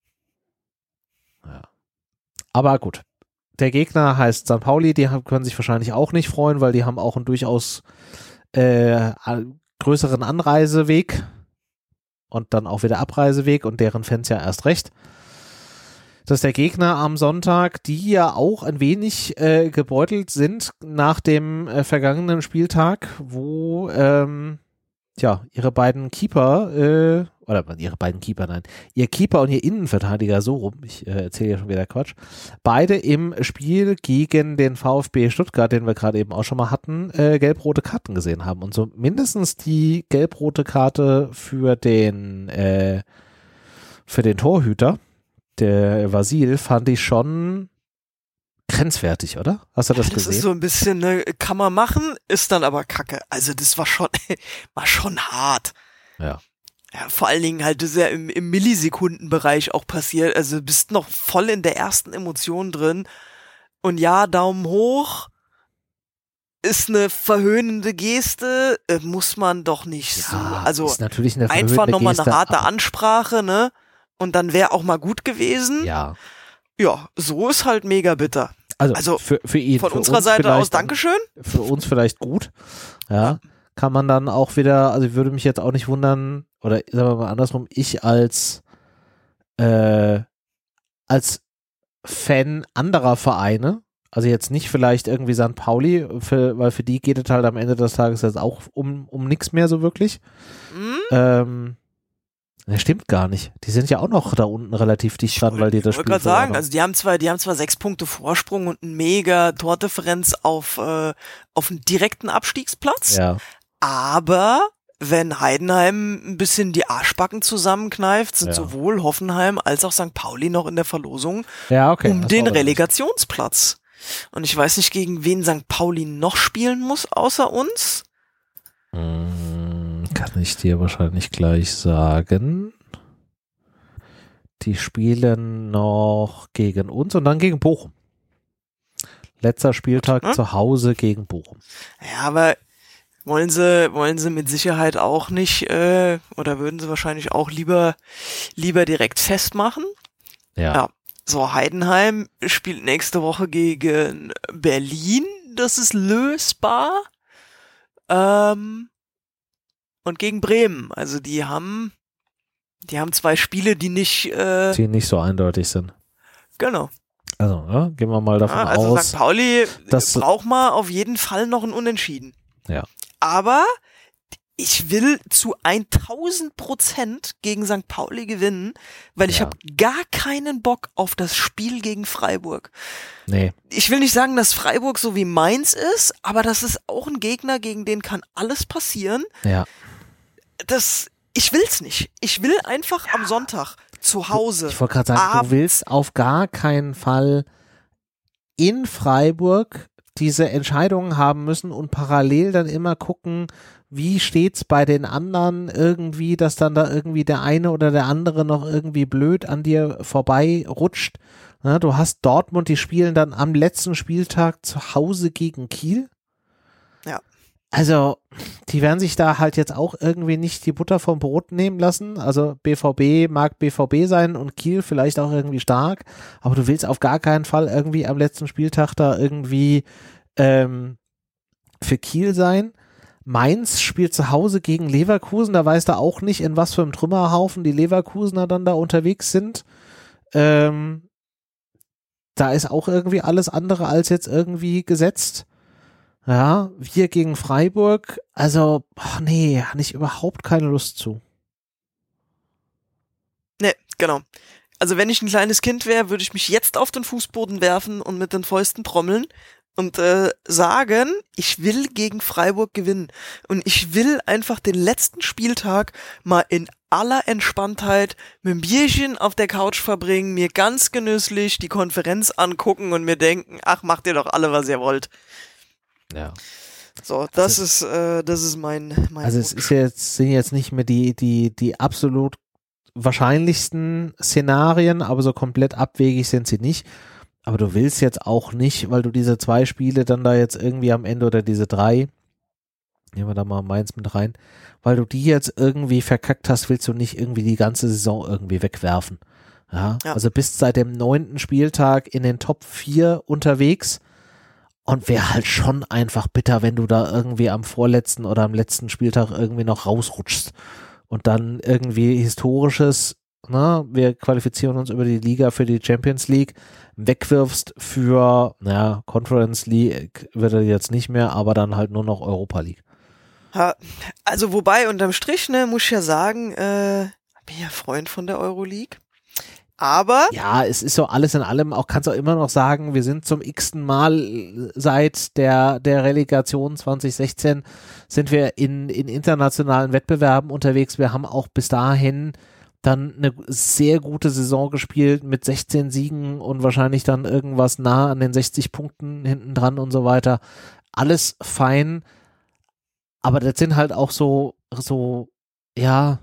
Ja. Aber gut. Der Gegner heißt Sankt Pauli, die haben, können sich wahrscheinlich auch nicht freuen, weil die haben auch einen durchaus äh, größeren Anreiseweg und dann auch wieder Abreiseweg und deren Fans ja erst recht. Dass der Gegner am Sonntag, die ja auch ein wenig äh, gebeutelt sind nach dem äh, vergangenen Spieltag, wo ähm, ja, ihre beiden Keeper, äh, oder ihre beiden Keeper, nein, ihr Keeper und ihr Innenverteidiger, so rum, ich äh, erzähle ja schon wieder Quatsch, beide im Spiel gegen den VfB Stuttgart, den wir gerade eben auch schon mal hatten, äh, gelb-rote Karten gesehen haben. Und so mindestens die gelb-rote Karte für den, äh, für den Torhüter, der Vasil, fand ich schon grenzwertig, oder? Hast du das, das gesehen? Das ist so ein bisschen, ne, kann man machen, ist dann aber kacke. Also das war schon, war schon hart. Ja. Ja, vor allen Dingen halt, das ist ja im, im Millisekundenbereich auch passiert. Also du bist noch voll in der ersten Emotion drin. Und ja, Daumen hoch ist eine verhöhnende Geste, äh, muss man doch nicht ja, so. Also ist natürlich eine einfach nochmal eine harte aber Ansprache, ne? Und dann wäre auch mal gut gewesen. Ja. Ja, so ist halt mega bitter. Also, also für, für ihn. Von für unserer uns Seite aus Dankeschön. Für uns vielleicht gut. Ja. Kann man dann auch wieder, also ich würde mich jetzt auch nicht wundern, oder sagen wir mal andersrum, ich als äh, als Fan anderer Vereine, also jetzt nicht vielleicht irgendwie Sankt Pauli, für, weil für die geht es halt am Ende des Tages jetzt auch um, um nichts mehr so wirklich. Mhm. Ähm, das stimmt gar nicht. Die sind ja auch noch da unten relativ dicht dran, weil die das Spiel Ich wollte gerade sagen, also die haben zwar, die haben zwar sechs Punkte Vorsprung und eine mega Tordifferenz auf, äh, auf einen direkten Abstiegsplatz. Ja. Aber wenn Heidenheim ein bisschen die Arschbacken zusammenkneift, sind Ja. sowohl Hoffenheim als auch Sankt Pauli noch in der Verlosung Ja, okay. um das den war das. Relegationsplatz. Und ich weiß nicht, gegen wen Sankt Pauli noch spielen muss, außer uns. Hm, kann ich dir wahrscheinlich gleich sagen. Die spielen noch gegen uns und dann gegen Bochum. Letzter Spieltag Hm? zu Hause gegen Bochum. Ja, aber wollen sie, wollen sie mit Sicherheit auch nicht, äh, oder würden sie wahrscheinlich auch lieber, lieber direkt festmachen? Ja. Ja. So, Heidenheim spielt nächste Woche gegen Berlin. Das ist lösbar. Ähm, und gegen Bremen. Also die haben, die haben zwei Spiele, die nicht, äh, Die nicht so eindeutig sind. genau. Also, ja, gehen wir mal davon Ja, also aus. Sankt Pauli dass- braucht man auf jeden Fall noch ein Unentschieden. Ja. Aber ich will zu tausend Prozent gegen Sankt Pauli gewinnen, weil ich Ja. habe gar keinen Bock auf das Spiel gegen Freiburg. Nee. Ich will nicht sagen, dass Freiburg so wie Mainz ist, aber das ist auch ein Gegner, gegen den kann alles passieren. Ja. Das, ich will's nicht. Ich will einfach am Sonntag zu Hause. Ich wollte gerade sagen, Abends. du willst auf gar keinen Fall in Freiburg diese Entscheidungen haben müssen und parallel dann immer gucken, wie steht's bei den anderen irgendwie, dass dann da irgendwie der eine oder der andere noch irgendwie blöd an dir vorbei rutscht. Na, du hast Dortmund, die spielen dann am letzten Spieltag zu Hause gegen Kiel. Ja. Also, die werden sich da halt jetzt auch irgendwie nicht die Butter vom Brot nehmen lassen. Also B V B mag B V B sein und Kiel vielleicht auch irgendwie stark, aber du willst auf gar keinen Fall irgendwie am letzten Spieltag da irgendwie ähm, für Kiel sein. Mainz spielt zu Hause gegen Leverkusen, da weißt du auch nicht, in was für einem Trümmerhaufen die Leverkusener dann da unterwegs sind. Ähm, da ist auch irgendwie alles andere als jetzt irgendwie gesetzt. Ja, wir gegen Freiburg, also, ach nee, hatte ich überhaupt keine Lust zu. Ne, genau. Also wenn ich ein kleines Kind wäre, würde ich mich jetzt auf den Fußboden werfen und mit den Fäusten trommeln und äh, sagen, ich will gegen Freiburg gewinnen. Und ich will einfach den letzten Spieltag mal in aller Entspanntheit mit einem Bierchen auf der Couch verbringen, mir ganz genüsslich die Konferenz angucken und mir denken, ach, macht ihr doch alle, was ihr wollt. Ja. So, das also, ist äh, das ist mein mein Also es ist jetzt, sind jetzt nicht mehr die, die, die absolut wahrscheinlichsten Szenarien, aber so komplett abwegig sind sie nicht. Aber du willst jetzt auch nicht, weil du diese zwei Spiele dann da jetzt irgendwie am Ende oder diese drei, nehmen wir da mal Mainz mit rein, weil du die jetzt irgendwie verkackt hast, willst du nicht irgendwie die ganze Saison irgendwie wegwerfen. Ja, Ja. also bist seit dem neunten Spieltag in den Top vier unterwegs und wäre halt schon einfach bitter, wenn du da irgendwie am vorletzten oder am letzten Spieltag irgendwie noch rausrutschst und dann irgendwie historisches, ne, wir qualifizieren uns über die Liga für die Champions League, wegwirfst für, naja, Conference League wird er jetzt nicht mehr, aber dann halt nur noch Europa League. Ha, also wobei unterm Strich, ne, muss ich ja sagen, äh, bin ja Freund von der Euroleague. Aber Ja, es ist so alles in allem, auch kannst du auch immer noch sagen, wir sind zum x-ten Mal seit der, der Relegation zwanzig sechzehn sind wir in, in internationalen Wettbewerben unterwegs. Wir haben auch bis dahin dann eine sehr gute Saison gespielt mit sechzehn Siegen und wahrscheinlich dann irgendwas nah an den sechzig Punkten hinten dran und so weiter. Alles fein. Aber das sind halt auch so, so, ja,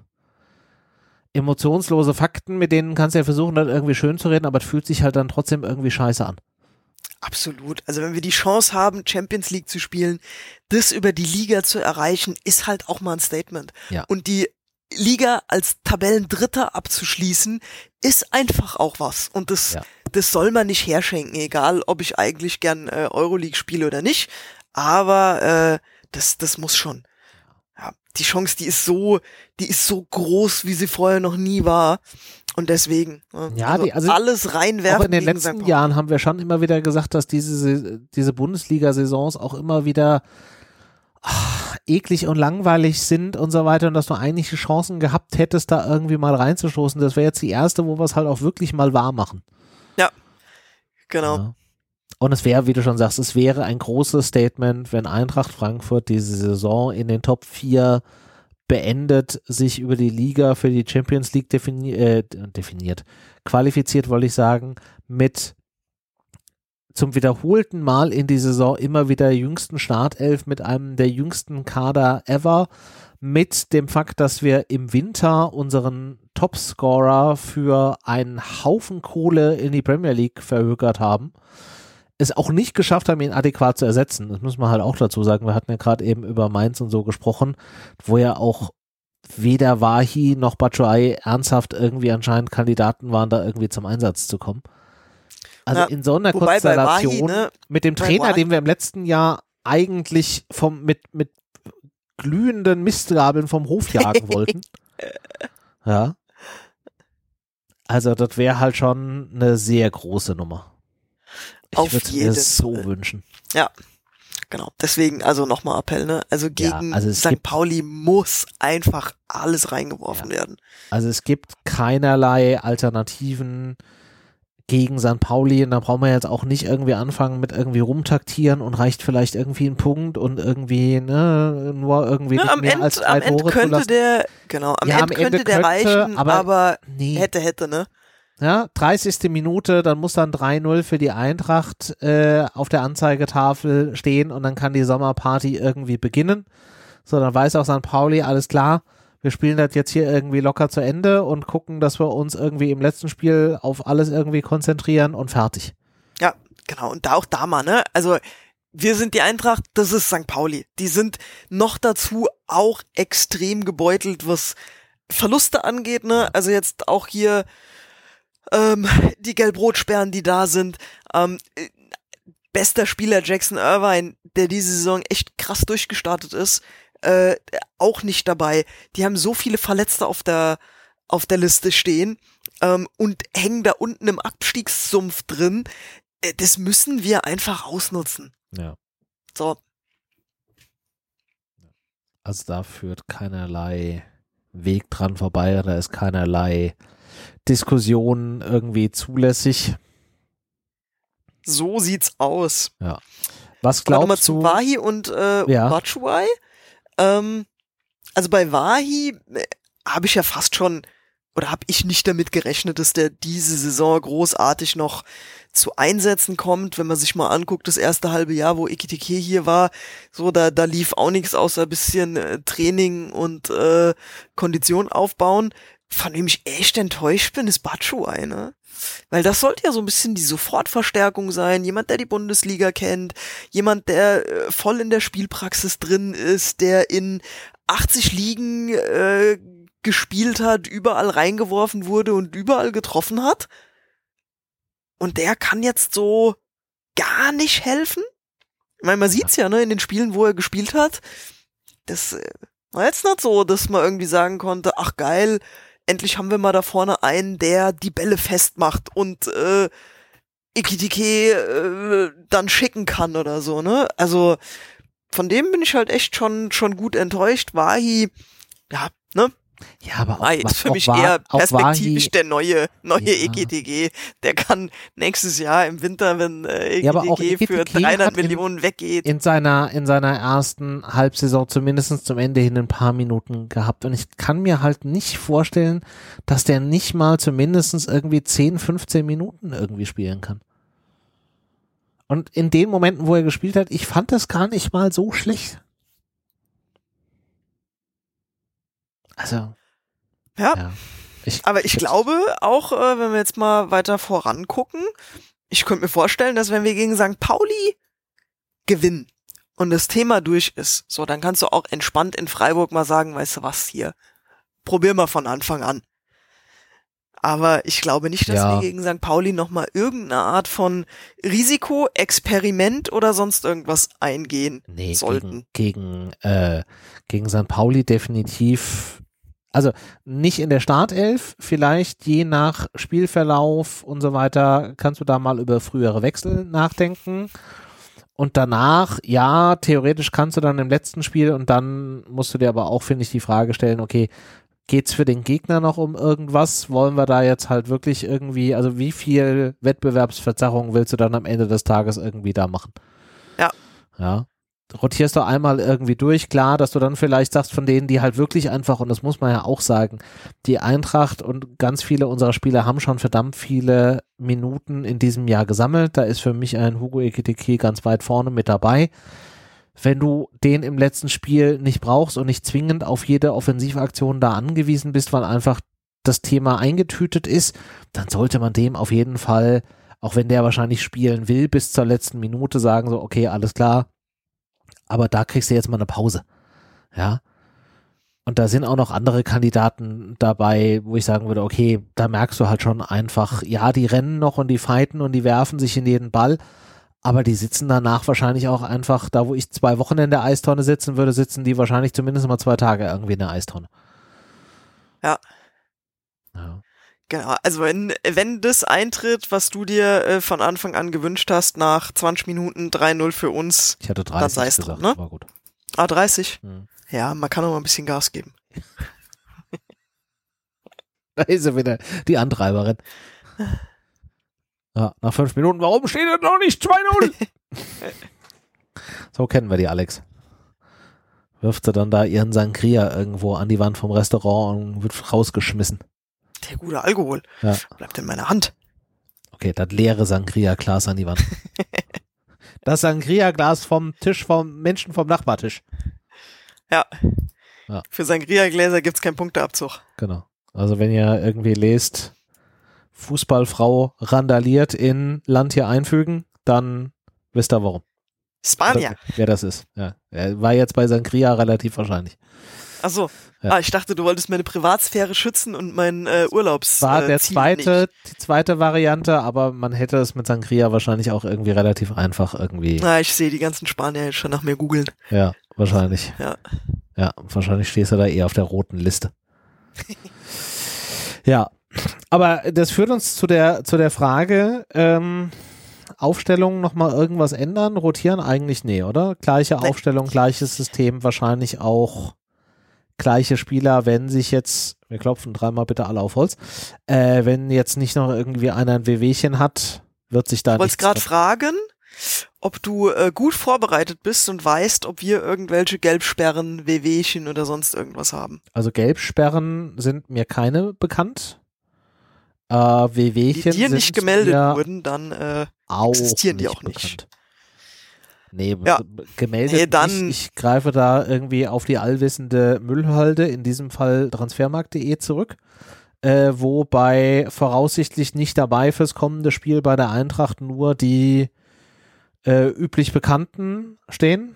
emotionslose Fakten, mit denen kannst du ja versuchen, das irgendwie schön zu reden, aber es fühlt sich halt dann trotzdem irgendwie scheiße an. absolut. Also wenn wir die Chance haben, Champions League zu spielen, das über die Liga zu erreichen, ist halt auch mal ein Statement. Ja. Und die Liga als Tabellendritter abzuschließen, ist einfach auch was. Und das, Ja. das soll man nicht herschenken, egal ob ich eigentlich gern äh, Euroleague spiele oder nicht. Aber äh, das, das muss schon. Ja, die Chance, die ist so, die ist so groß, wie sie vorher noch nie war. Und deswegen, äh, Ja, also die- also alles reinwerfen. Auch in den gegen letzten Sankt Pauli. Jahren haben wir schon immer wieder gesagt, dass diese, diese Bundesliga-Saisons auch immer wieder ach, eklig und langweilig sind und so weiter und dass du eigentlich die Chancen gehabt hättest, da irgendwie mal reinzustoßen. Das wäre jetzt die erste, wo wir es halt auch wirklich mal wahr machen. Genau. Ja. Und es wäre, wie du schon sagst, es wäre ein großes Statement, wenn Eintracht Frankfurt diese Saison in den Top vier beendet, sich über die Liga für die Champions League defini äh, definiert, qualifiziert, wollte ich sagen, mit zum wiederholten Mal in die Saison immer wieder jüngsten Startelf mit einem der jüngsten Kader ever, mit dem Fakt, dass wir im Winter unseren Topscorer für einen Haufen Kohle in die Premier League verhökert haben, es auch nicht geschafft haben, ihn adäquat zu ersetzen. Das muss man halt auch dazu sagen. Wir hatten ja gerade eben über Mainz und so gesprochen, wo ja auch weder Wahi noch Batshuayi ernsthaft irgendwie anscheinend Kandidaten waren, da irgendwie zum Einsatz zu kommen. Also Na, in so einer wobei bei Konstellation Wahi, ne, mit dem bei Trainer, Wahi- den wir im letzten Jahr eigentlich vom mit mit glühenden Mistgabeln vom Hof jagen wollten. Ja. Also das wäre halt schon eine sehr große Nummer. Ich Auf würde es mir jeden so Fall. wünschen. Ja, genau. Deswegen, also nochmal Appell, ne? Also gegen also es Sankt gibt- Pauli muss einfach alles reingeworfen Ja. werden. Also es gibt keinerlei Alternativen gegen Sankt Pauli, und da brauchen wir jetzt auch nicht irgendwie anfangen mit irgendwie rumtaktieren und reicht vielleicht irgendwie ein Punkt und irgendwie ne, nur irgendwie ne, nicht am mehr Ende, als zwei am Ende Tore könnte zulassen. der, genau, am Ja, Ende am könnte Ende der könnte, reichen, aber, aber nee. hätte, hätte, ne? Ja, dreißigste Minute, dann muss dann drei null für die Eintracht äh, auf der Anzeigetafel stehen und dann kann die Sommerparty irgendwie beginnen. So, dann weiß auch Sankt Pauli, alles klar, wir spielen das jetzt hier irgendwie locker zu Ende und gucken, dass wir uns irgendwie im letzten Spiel auf alles irgendwie konzentrieren und fertig. Ja, genau. Und da auch da mal, ne? Also, wir sind die Eintracht, das ist Sankt Pauli. Die sind noch dazu auch extrem gebeutelt, was Verluste angeht, ne? Also jetzt auch hier ähm, die Gelb-Rot-Sperren, die da sind. Ähm, bester Spieler Jackson Irvine, der diese Saison echt krass durchgestartet ist, äh, auch nicht dabei. Die haben so viele Verletzte auf der auf der Liste stehen ähm, und hängen da unten im Abstiegssumpf drin. Äh, das müssen wir einfach ausnutzen. Ja. So. Also da führt keinerlei Weg dran vorbei, da ist keinerlei Diskussion irgendwie zulässig. So sieht's aus. Ja. Was glaubst zu du? Wahi und äh, ja. Batshuayi. Ähm, also bei Wahi äh, habe ich ja fast schon, oder habe ich nicht damit gerechnet, dass der diese Saison großartig noch zu Einsätzen kommt. Wenn man sich mal anguckt, das erste halbe Jahr, wo Ekitike hier war, so da da lief auch nichts außer ein bisschen äh, Training und äh, Kondition aufbauen. Von dem ich echt enttäuscht bin, ist Batshuayi, ne? Weil das sollte ja so ein bisschen die Sofortverstärkung sein. Jemand, der die Bundesliga kennt, jemand, der äh, voll in der Spielpraxis drin ist, der in achtzig Ligen äh, gespielt hat, überall reingeworfen wurde und überall getroffen hat. Und der kann jetzt so gar nicht helfen. Ich meine, man sieht's ja, ne, in den Spielen, wo er gespielt hat. Das äh, war jetzt nicht so, dass man irgendwie sagen konnte, ach geil, endlich haben wir mal da vorne einen, der die Bälle festmacht und äh, Ekitike äh, dann schicken kann oder so, ne? Also von dem bin ich halt echt schon schon gut enttäuscht. Wahi, ja, ne? Ja, aber auch, Wahi ist für auch mich war, eher perspektivisch Wahi, der neue neue ja. Ekitike. Der kann nächstes Jahr im Winter, wenn äh, ja, aber auch Ekitike für Ekitike dreihundert hat in, Millionen weggeht. in seiner in seiner ersten Halbsaison zumindest zum Ende hin ein paar Minuten gehabt und ich kann mir halt nicht vorstellen, dass der nicht mal zumindest irgendwie zehn, fünfzehn Minuten irgendwie spielen kann. Und in den Momenten, wo er gespielt hat, ich fand das gar nicht mal so schlecht. Also Ja, ja. Ich, aber ich glaube auch, äh, wenn wir jetzt mal weiter vorangucken, ich könnte mir vorstellen, dass wenn wir gegen Sankt Pauli gewinnen und das Thema durch ist, so, dann kannst du auch entspannt in Freiburg mal sagen, weißt du was, hier, probier mal von Anfang an. Aber ich glaube nicht, dass ja. wir gegen Sankt Pauli nochmal irgendeine Art von Risiko, Experiment oder sonst irgendwas eingehen nee, sollten. Gegen, gegen, äh, gegen Sankt Pauli definitiv, also nicht in der Startelf, vielleicht je nach Spielverlauf und so weiter, kannst du da mal über frühere Wechsel nachdenken. Und danach, ja, theoretisch kannst du dann im letzten Spiel und dann musst du dir aber auch, finde ich, die Frage stellen, okay, geht's für den Gegner noch um irgendwas? Wollen wir da jetzt halt wirklich irgendwie, also wie viel Wettbewerbsverzerrung willst du dann am Ende des Tages irgendwie da machen? Ja. Ja. Rotierst du einmal irgendwie durch, klar, dass du dann vielleicht sagst, von denen, die halt wirklich einfach, und das muss man ja auch sagen, die Eintracht und ganz viele unserer Spieler haben schon verdammt viele Minuten in diesem Jahr gesammelt. Da ist für mich ein Hugo Ekitike ganz weit vorne mit dabei. Wenn du den im letzten Spiel nicht brauchst und nicht zwingend auf jede Offensivaktion da angewiesen bist, weil einfach das Thema eingetütet ist, dann sollte man dem auf jeden Fall, auch wenn der wahrscheinlich spielen will, bis zur letzten Minute sagen, so, okay, alles klar, aber da kriegst du jetzt mal eine Pause. Ja. Und da sind auch noch andere Kandidaten dabei, wo ich sagen würde, okay, da merkst du halt schon einfach, ja, die rennen noch und die fighten und die werfen sich in jeden Ball, aber die sitzen danach wahrscheinlich auch einfach, da wo ich zwei Wochen in der Eistonne sitzen würde, sitzen die wahrscheinlich zumindest mal zwei Tage irgendwie in der Eistonne. Ja. Ja. Genau, also wenn, wenn das eintritt, was du dir äh, von Anfang an gewünscht hast, nach zwanzig Minuten drei null für uns, Ich hatte dann dreißig sei es gesagt, drum, ne? war gut. Ah, dreißig? Hm. Ja, man kann auch mal ein bisschen Gas geben. Da ist sie wieder, die Antreiberin. Ja, nach fünf Minuten, warum steht er noch nicht zwei null? So kennen wir die, Alex. Wirft sie dann da ihren Sangria irgendwo an die Wand vom Restaurant und wird rausgeschmissen. Der gute Alkohol. Ja. Bleibt in meiner Hand. Okay, das leere Sangria-Glas an die Wand. Das Sangria-Glas vom Tisch vom Menschen vom Nachbartisch. Ja. Ja. Für Sangria-Gläser gibt's keinen Punkteabzug. Genau. Also wenn ihr irgendwie lest, Fußballfrau randaliert in Land hier einfügen, dann wisst ihr warum. Spanier. Oder wer das ist. Ja. Er war jetzt bei Sangria relativ wahrscheinlich. Ach so. Ja. Ah, ich dachte, du wolltest meine Privatsphäre schützen und meinen äh, Urlaubs. War äh, der Ziel zweite, nicht. die zweite Variante, aber man hätte es mit Sangria wahrscheinlich auch irgendwie relativ einfach irgendwie. Na, ich sehe die ganzen Spanier jetzt schon nach mir googeln. Ja, wahrscheinlich. Ja. Ja, wahrscheinlich stehst du da eher auf der roten Liste. Ja, aber das führt uns zu der, zu der Frage, ähm, Aufstellung nochmal irgendwas ändern, rotieren eigentlich nee, oder? Gleiche Nee. Aufstellung, gleiches System, wahrscheinlich auch gleiche Spieler, wenn sich jetzt, wir klopfen dreimal bitte alle auf Holz, äh, wenn jetzt nicht noch irgendwie einer ein Wehwehchen hat, wird sich da Ich wollte nichts gerade mehr- fragen, ob du äh, gut vorbereitet bist und weißt, ob wir irgendwelche Gelbsperren, Wehwehchen oder sonst irgendwas haben. Also Gelbsperren sind mir keine bekannt. Äh, Die Wehwehchen dir sind nicht gemeldet mir wurden, dann äh, auch existieren die nicht auch nicht. bekannt. Nee, Ja. b- gemeldet Nee, dann- nicht. Ich greife da irgendwie auf die allwissende Müllhalde, in diesem Fall transfermarkt punkt de zurück, äh, wo bei voraussichtlich nicht dabei fürs kommende Spiel bei der Eintracht nur die äh, üblich Bekannten stehen.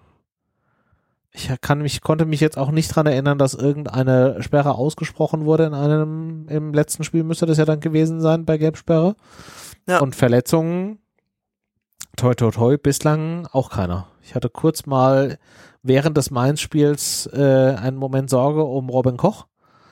Ich kann mich, konnte mich jetzt auch nicht dran erinnern, dass irgendeine Sperre ausgesprochen wurde in einem, im letzten Spiel müsste das ja dann gewesen sein bei Gelbsperre. Ja. Und Verletzungen, toi toi toi, bislang auch keiner. Ich hatte kurz mal während des Mainz-Spiels äh, einen Moment Sorge um Robin Koch.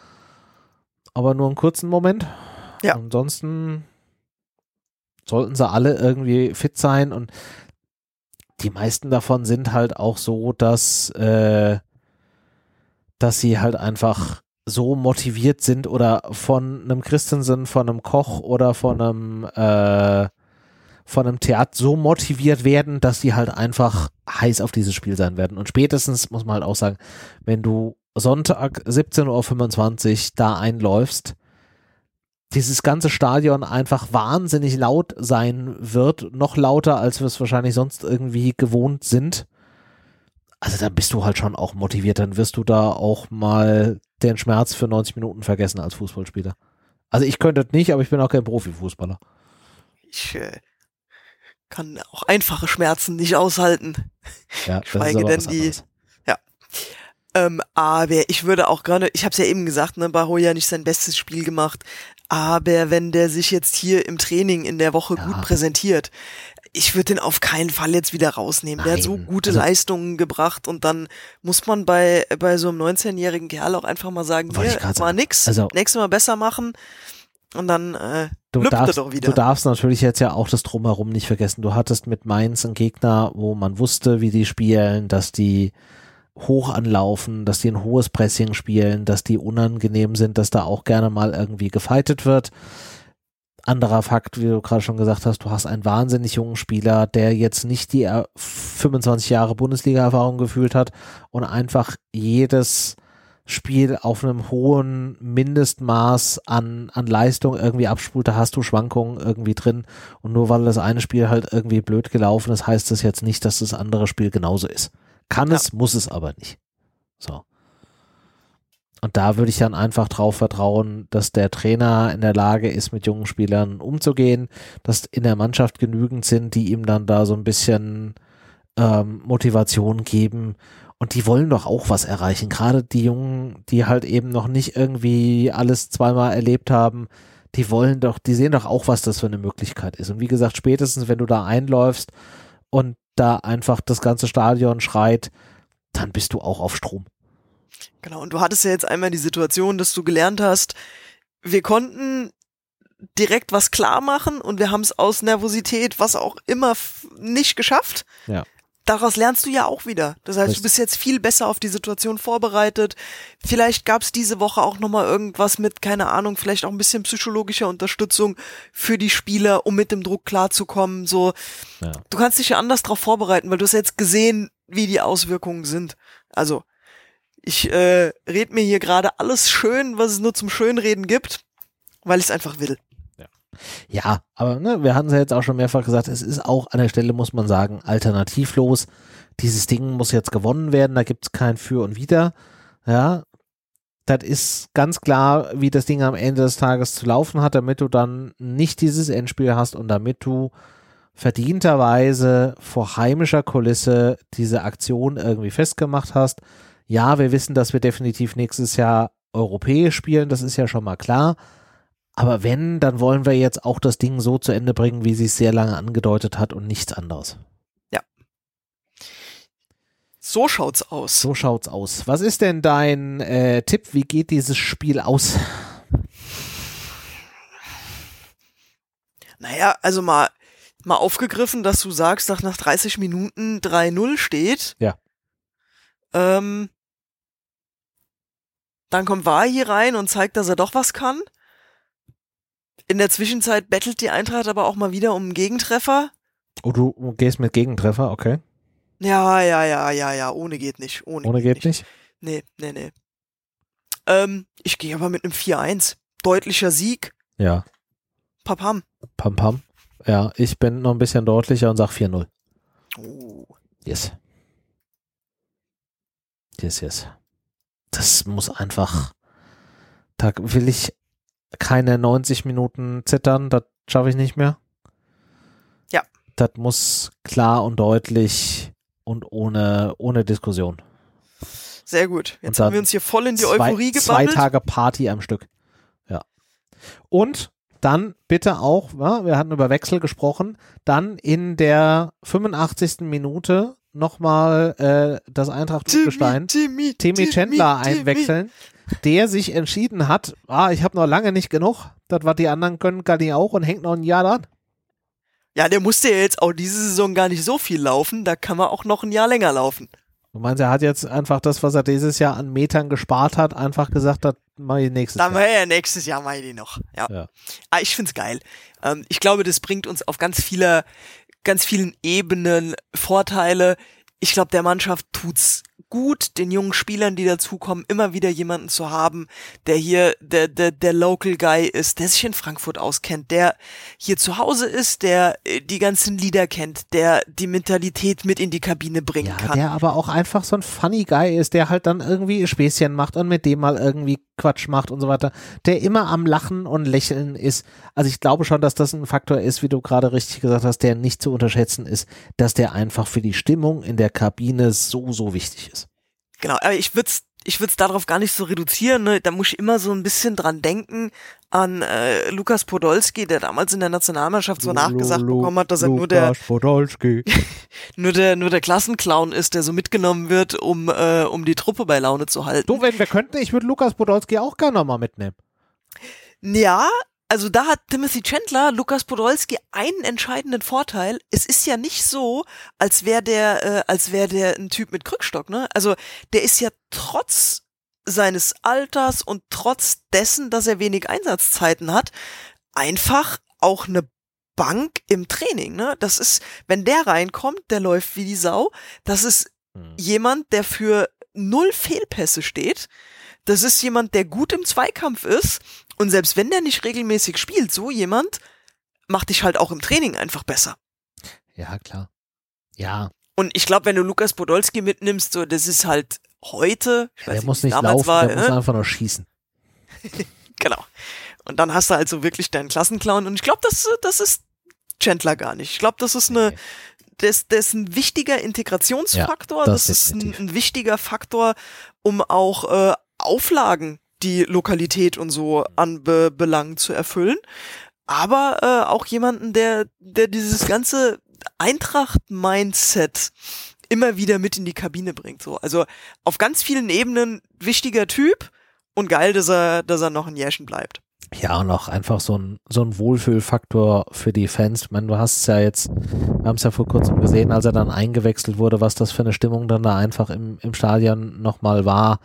Aber nur einen kurzen Moment. Ja. Ansonsten sollten sie alle irgendwie fit sein und die meisten davon sind halt auch so, dass, äh, dass sie halt einfach so motiviert sind oder von einem Christensen, von einem Koch oder von einem, äh, von einem Theater so motiviert werden, dass sie halt einfach heiß auf dieses Spiel sein werden. Und spätestens muss man halt auch sagen, wenn du Sonntag siebzehn Uhr fünfundzwanzig da einläufst, dieses ganze Stadion einfach wahnsinnig laut sein wird, noch lauter, als wir es wahrscheinlich sonst irgendwie gewohnt sind. Also dann bist du halt schon auch motiviert, dann wirst du da auch mal den Schmerz für neunzig Minuten vergessen als Fußballspieler. Also ich könnte das nicht, aber ich bin auch kein Profifußballer. Ich äh, kann auch einfache Schmerzen nicht aushalten. Ja, das Schweige ist aber denn was die- anderes. Ähm, aber ich würde auch gerne, ich habe es ja eben gesagt, ne, Barro ja nicht sein bestes Spiel gemacht, aber wenn der sich jetzt hier im Training in der Woche Ja. gut präsentiert, ich würde den auf keinen Fall jetzt wieder rausnehmen. Der hat so Nein, gute also- Leistungen gebracht und dann muss man bei bei so einem neunzehnjährigen Kerl auch einfach mal sagen, Wollte ich hier, grad war sagen. nix, Also- nächstes Mal besser machen und dann äh, Du lübt er darfst, doch wieder. du darfst natürlich jetzt ja auch das Drumherum nicht vergessen. Du hattest mit Mainz einen Gegner, wo man wusste, wie die spielen, dass die hoch anlaufen, dass die ein hohes Pressing spielen, dass die unangenehm sind, dass da auch gerne mal irgendwie gefightet wird. Anderer Fakt, wie du gerade schon gesagt hast, du hast einen wahnsinnig jungen Spieler, der jetzt nicht die äh, fünfundzwanzig Jahre Bundesliga-Erfahrung gefühlt hat und einfach jedes Spiel auf einem hohen Mindestmaß an, an Leistung irgendwie abspult, da hast du Schwankungen irgendwie drin und nur weil das eine Spiel halt irgendwie blöd gelaufen ist, heißt das jetzt nicht, dass das andere Spiel genauso ist. Kann Ja. es, muss es aber nicht. So. Und da würde ich dann einfach drauf vertrauen, dass der Trainer in der Lage ist, mit jungen Spielern umzugehen, dass in der Mannschaft genügend sind, die ihm dann da so ein bisschen ähm, Motivation geben. Und die wollen doch auch was erreichen. Gerade die Jungen, die halt eben noch nicht irgendwie alles zweimal erlebt haben, die wollen doch, die sehen doch auch, was das für eine Möglichkeit ist. Und wie gesagt, spätestens, wenn du da einläufst und da einfach das ganze Stadion schreit, dann bist du auch auf Strom. Genau, und du hattest ja jetzt einmal die Situation, dass du gelernt hast, wir konnten direkt was klar machen und wir haben es aus Nervosität, was auch immer, f- nicht geschafft. Ja. daraus lernst du ja auch wieder. Das heißt, Richtig. du bist jetzt viel besser auf die Situation vorbereitet. Vielleicht gab es diese Woche auch nochmal irgendwas mit, keine Ahnung, vielleicht auch ein bisschen psychologischer Unterstützung für die Spieler, um mit dem Druck klarzukommen. So, Ja. du kannst dich ja anders darauf vorbereiten, weil du hast jetzt gesehen, wie die Auswirkungen sind. Also, ich äh, red mir hier gerade alles schön, was es nur zum Schönreden gibt, weil ich es einfach will. Ja, aber ne, wir hatten es ja jetzt auch schon mehrfach gesagt, es ist auch an der Stelle, muss man sagen, alternativlos. Dieses Ding muss jetzt gewonnen werden, da gibt es kein Für und Wider. Ja, das ist ganz klar, wie das Ding am Ende des Tages zu laufen hat, damit du dann nicht dieses Endspiel hast und damit du verdienterweise vor heimischer Kulisse diese Aktion irgendwie festgemacht hast. Ja, wir wissen, dass wir definitiv nächstes Jahr europäisch spielen, das ist ja schon mal klar. Aber wenn, dann wollen wir jetzt auch das Ding so zu Ende bringen, wie sie es sehr lange angedeutet hat und nichts anderes. Ja. So schaut's aus. So schaut's aus. Was ist denn dein äh, Tipp? Wie geht dieses Spiel aus? Naja, also mal, mal aufgegriffen, dass du sagst, dass nach dreißig Minuten drei null steht. Ja. Ähm, dann kommt Wahi rein und zeigt, dass er doch was kann. In der Zwischenzeit bettelt die Eintracht aber auch mal wieder um einen Gegentreffer. Oh, du gehst mit Gegentreffer, okay. Ja, ja, ja, ja, ja, ohne geht nicht. Ohne, Ohne geht nicht? Nee, nee, nee. Ähm, ich gehe aber mit einem vier eins. Deutlicher Sieg. Ja. Papam. Pam pam. Ja, ich bin noch ein bisschen deutlicher und sag vier null. Oh. Yes. Yes, yes. Das muss einfach, da will ich keine neunzig Minuten zittern, das schaffe ich nicht mehr. Ja. Das muss klar und deutlich und ohne, ohne Diskussion. Sehr gut. Jetzt Und haben wir uns hier voll in die zwei, Euphorie Zwei gebabbelt. Tage Party am Stück. Ja. Und dann bitte auch, ja, wir hatten über Wechsel gesprochen, dann in der fünfundachtzigsten Minute nochmal äh, das Eintracht-Gestein Timmy, Timmy Chandler einwechseln, der sich entschieden hat, ah, ich habe noch lange nicht genug, das was die anderen können, kann ich auch und hängt noch ein Jahr dran. Ja, der musste ja jetzt auch diese Saison gar nicht so viel laufen, da kann man auch noch ein Jahr länger laufen. Du meinst, er hat jetzt einfach das, was er dieses Jahr an Metern gespart hat, einfach gesagt hat, mach ich nächstes Dann Jahr. war ja nächstes Jahr mach ich die noch. Ja. Ja. Ah, ich find's geil. Ähm, ich glaube, das bringt uns auf ganz vieler, ganz vielen Ebenen Vorteile. Ich glaube, der Mannschaft tut's gut, den jungen Spielern, die dazukommen, immer wieder jemanden zu haben, der hier der, der, der Local Guy ist, der sich in Frankfurt auskennt, der hier zu Hause ist, der äh, die ganzen Lieder kennt, der die Mentalität mit in die Kabine bringen Ja, kann. der aber auch einfach so ein funny Guy ist, der halt dann irgendwie Späßchen macht und mit dem mal irgendwie Quatsch macht und so weiter, der immer am Lachen und Lächeln ist. Also ich glaube schon, dass das ein Faktor ist, wie du gerade richtig gesagt hast, der nicht zu unterschätzen ist, dass der einfach für die Stimmung in der Kabine so, so wichtig ist. Genau, aber ich würd's, ich würd's darauf gar nicht so reduzieren, ne? Da muss ich immer so ein bisschen dran denken an äh, Lukas Podolski, der damals in der Nationalmannschaft so nachgesagt bekommen hat, dass er nur der Podolski. nur der nur der Klassenclown ist, der so mitgenommen wird, um äh, um die Truppe bei Laune zu halten. Du, wenn wir könnten, ich würde Lukas Podolski auch gerne nochmal mitnehmen. Ja, also da hat Timothy Chandler Lukas Podolski einen entscheidenden Vorteil. Es ist ja nicht so, als wäre der, äh, als wäre der ein Typ mit Krückstock, ne? Also der ist ja trotz seines Alters und trotz dessen, dass er wenig Einsatzzeiten hat, einfach auch eine Bank im Training, ne? Das ist, wenn der reinkommt, der läuft wie die Sau. Das ist hm. jemand, der für null Fehlpässe steht. Das ist jemand, der gut im Zweikampf ist. Und selbst wenn der nicht regelmäßig spielt, so jemand macht dich halt auch im Training einfach besser. Ja, klar. Ja. Und ich glaube, wenn du Lukas Podolski mitnimmst, so, das ist halt heute. Ich Ja, weiß der nicht, muss wie nicht damals laufen, war, der ne? muss einfach nur schießen. Genau. Und dann hast du also wirklich deinen Klassenclown. Und ich glaube, das, das ist Chandler gar nicht. Ich glaube, das ist eine, Nee. das, das ist ein wichtiger Integrationsfaktor. Ja, das das ist ein, definitiv. ein wichtiger Faktor, um auch äh, Auflagen, die Lokalität und so anbelangen, zu erfüllen. Aber äh, auch jemanden, der, der dieses ganze Eintracht-Mindset immer wieder mit in die Kabine bringt. So, also auf ganz vielen Ebenen wichtiger Typ und geil, dass er, dass er noch ein Jährchen bleibt. Ja, und auch einfach so ein, so ein Wohlfühlfaktor für die Fans. Ich meine, du hast es ja jetzt, wir haben es ja vor kurzem gesehen, als er dann eingewechselt wurde, was das für eine Stimmung dann da einfach im, im Stadion nochmal war.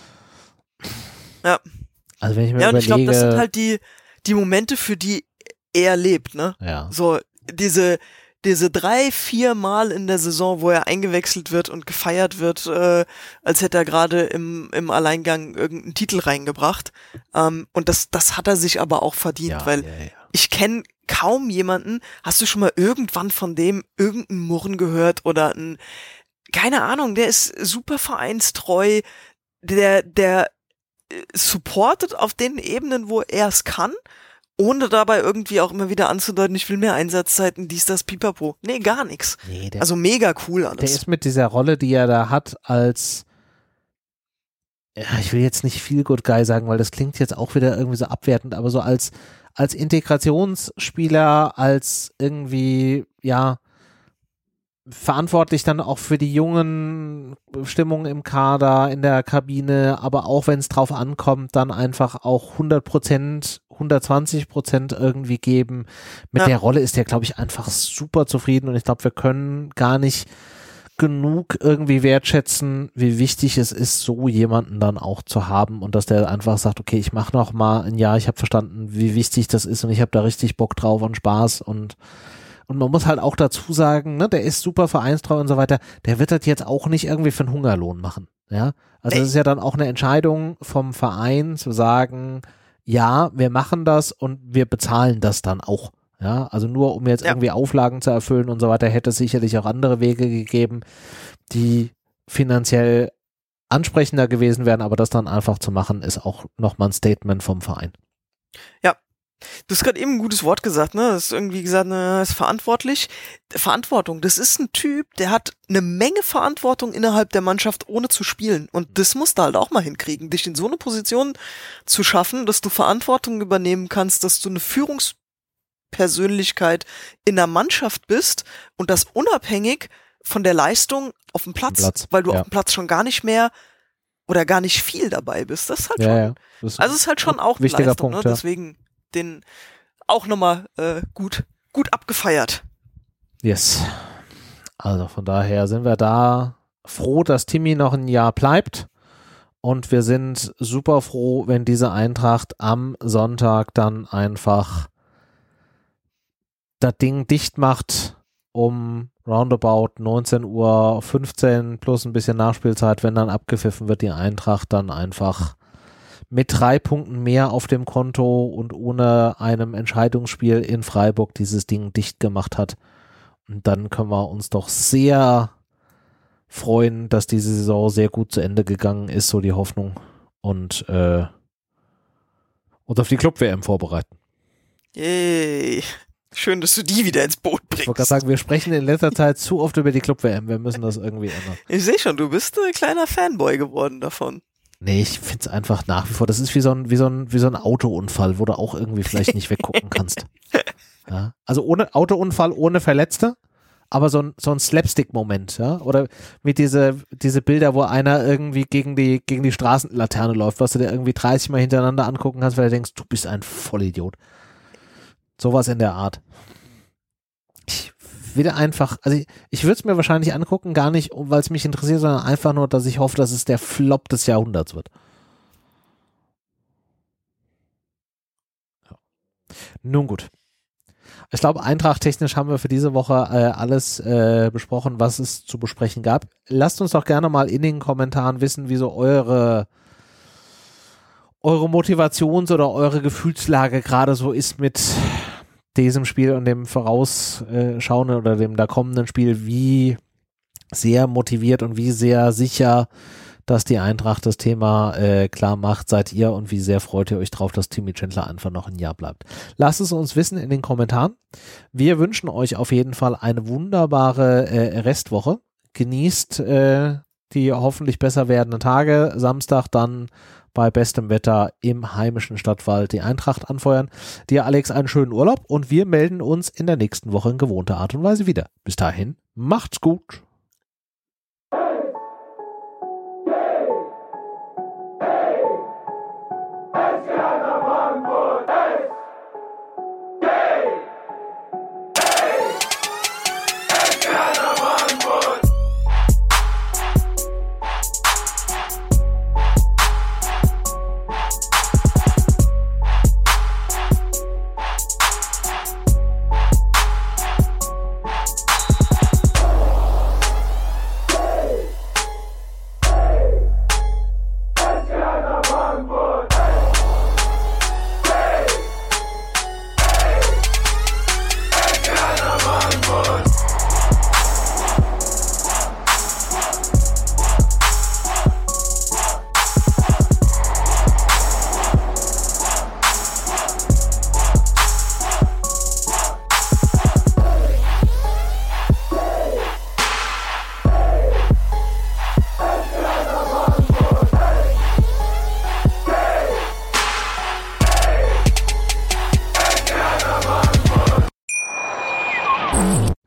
Ja. Also wenn ich mir ja, und überlege. ich glaube, das sind halt die, die Momente, für die er lebt, ne? Ja. So, diese, diese drei, vier Mal in der Saison, wo er eingewechselt wird und gefeiert wird, äh, als hätte er gerade im, im Alleingang irgendeinen Titel reingebracht. Ähm, und das, das hat er sich aber auch verdient, Ja, weil ja, ja. ich kenne kaum jemanden, hast du schon mal irgendwann von dem irgendein Murren gehört oder ein, keine Ahnung, der ist super vereinstreu, der, der supportet auf den Ebenen, wo er es kann, ohne dabei irgendwie auch immer wieder anzudeuten, ich will mehr Einsatzzeiten, dies, das, pipapo. Nee, gar nichts. Nee, der, Also mega cool alles. der ist mit dieser Rolle, die er da hat, als, ja, ich will jetzt nicht viel Good Guy sagen, weil das klingt jetzt auch wieder irgendwie so abwertend, aber so als, als Integrationsspieler, als irgendwie, ja, verantwortlich dann auch für die jungen Stimmungen im Kader, in der Kabine, aber auch wenn es drauf ankommt, dann einfach auch hundert Prozent, hundertzwanzig Prozent irgendwie geben. Mit Ja. der Rolle ist der, glaube ich, einfach super zufrieden und ich glaube, wir können gar nicht genug irgendwie wertschätzen, wie wichtig es ist, so jemanden dann auch zu haben und dass der einfach sagt, okay, ich mache noch mal ein Jahr, ich habe verstanden, wie wichtig das ist und ich habe da richtig Bock drauf und Spaß und Und man muss halt auch dazu sagen, ne, der ist super vereinstreu und so weiter, der wird das jetzt auch nicht irgendwie für einen Hungerlohn machen. Ja, also das ist ja dann auch eine Entscheidung vom Verein zu sagen, ja, wir machen das und wir bezahlen das dann auch. Ja, also nur um jetzt Ja. irgendwie Auflagen zu erfüllen und so weiter, hätte es sicherlich auch andere Wege gegeben, die finanziell ansprechender gewesen wären, aber das dann einfach zu machen, ist auch nochmal ein Statement vom Verein. Du hast gerade eben ein gutes Wort gesagt, ne? Das ist irgendwie gesagt, ne, ist verantwortlich. Verantwortung, das ist ein Typ, der hat eine Menge Verantwortung innerhalb der Mannschaft, ohne zu spielen. Und das musst du halt auch mal hinkriegen, dich in so eine Position zu schaffen, dass du Verantwortung übernehmen kannst, dass du eine Führungspersönlichkeit in der Mannschaft bist und das unabhängig von der Leistung auf dem Platz, Platz, weil du ja. auf dem Platz schon gar nicht mehr oder gar nicht viel dabei bist. Das ist halt Ja, schon, ja. Das ist also es ist halt schon auch eine wichtiger Leistung, Punkt, ne? ja. Deswegen den auch nochmal äh, gut, gut abgefeiert. Yes. Also von daher sind wir da froh, dass Timmy noch ein Jahr bleibt und wir sind super froh, wenn diese Eintracht am Sonntag dann einfach das Ding dicht macht um roundabout neunzehn Uhr fünfzehn plus ein bisschen Nachspielzeit, wenn dann abgepfiffen wird, die Eintracht dann einfach mit drei Punkten mehr auf dem Konto und ohne einem Entscheidungsspiel in Freiburg dieses Ding dicht gemacht hat. Und dann können wir uns doch sehr freuen, dass diese Saison sehr gut zu Ende gegangen ist, so die Hoffnung. Und äh, uns auf die Club-W M vorbereiten. Yay. Schön, dass du die wieder ins Boot bringst. Ich wollte gerade sagen, wir sprechen in letzter Zeit zu oft über die Club-W M. Wir müssen das irgendwie ändern. Ich sehe schon, du bist ein kleiner Fanboy geworden davon. Nee, ich finde es einfach nach wie vor, das ist wie so ein, wie so ein, wie so ein Autounfall, wo du auch irgendwie vielleicht nicht weggucken kannst. Ja? Also ohne Autounfall, ohne Verletzte, aber so ein, so ein Slapstick-Moment, ja, oder mit diese, diese Bilder, wo einer irgendwie gegen die, gegen die Straßenlaterne läuft, was du dir irgendwie dreißig Mal hintereinander angucken kannst, weil du denkst, du bist ein Vollidiot. Sowas in der Art. Ich will einfach, also ich, ich würde es mir wahrscheinlich angucken, gar nicht, weil es mich interessiert, sondern einfach nur, dass ich hoffe, dass es der Flop des Jahrhunderts wird. Ja. Nun gut. Ich glaube, Eintracht-technisch haben wir für diese Woche äh, alles äh, besprochen, was es zu besprechen gab. Lasst uns doch gerne mal in den Kommentaren wissen, wie so eure eure Motivations- oder eure Gefühlslage gerade so ist mit diesem Spiel und dem vorausschauenden oder dem da kommenden Spiel, wie sehr motiviert und wie sehr sicher, dass die Eintracht das Thema äh, klar macht, seid ihr und wie sehr freut ihr euch drauf, dass Timmy Chandler einfach noch ein Jahr bleibt. Lasst es uns wissen in den Kommentaren. Wir wünschen euch auf jeden Fall eine wunderbare äh, Restwoche. Genießt äh, die hoffentlich besser werdenden Tage. Samstag dann bei bestem Wetter im heimischen Stadtwald die Eintracht anfeuern. Dir, Alex, einen schönen Urlaub und wir melden uns in der nächsten Woche in gewohnter Art und Weise wieder. Bis dahin, macht's gut. Frankfurt!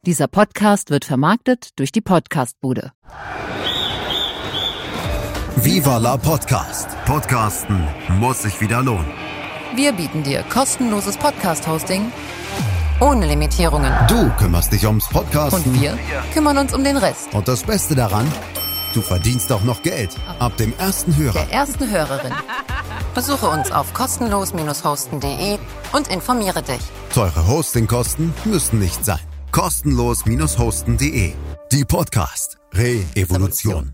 Dieser Podcast wird vermarktet durch die Podcastbude. Viva la Podcast. Podcasten muss sich wieder lohnen. Wir bieten dir kostenloses Podcast-Hosting ohne Limitierungen. Du kümmerst dich ums Podcasten. Und wir kümmern uns um den Rest. Und das Beste daran, du verdienst auch noch Geld. Ab dem ersten Hörer. Der ersten Hörerin. Besuche uns auf kostenlos hosten punkt de und informiere dich. Teure Hostingkosten müssen nicht sein. kostenlos hosten punkt de. Die Podcast Re-Evolution.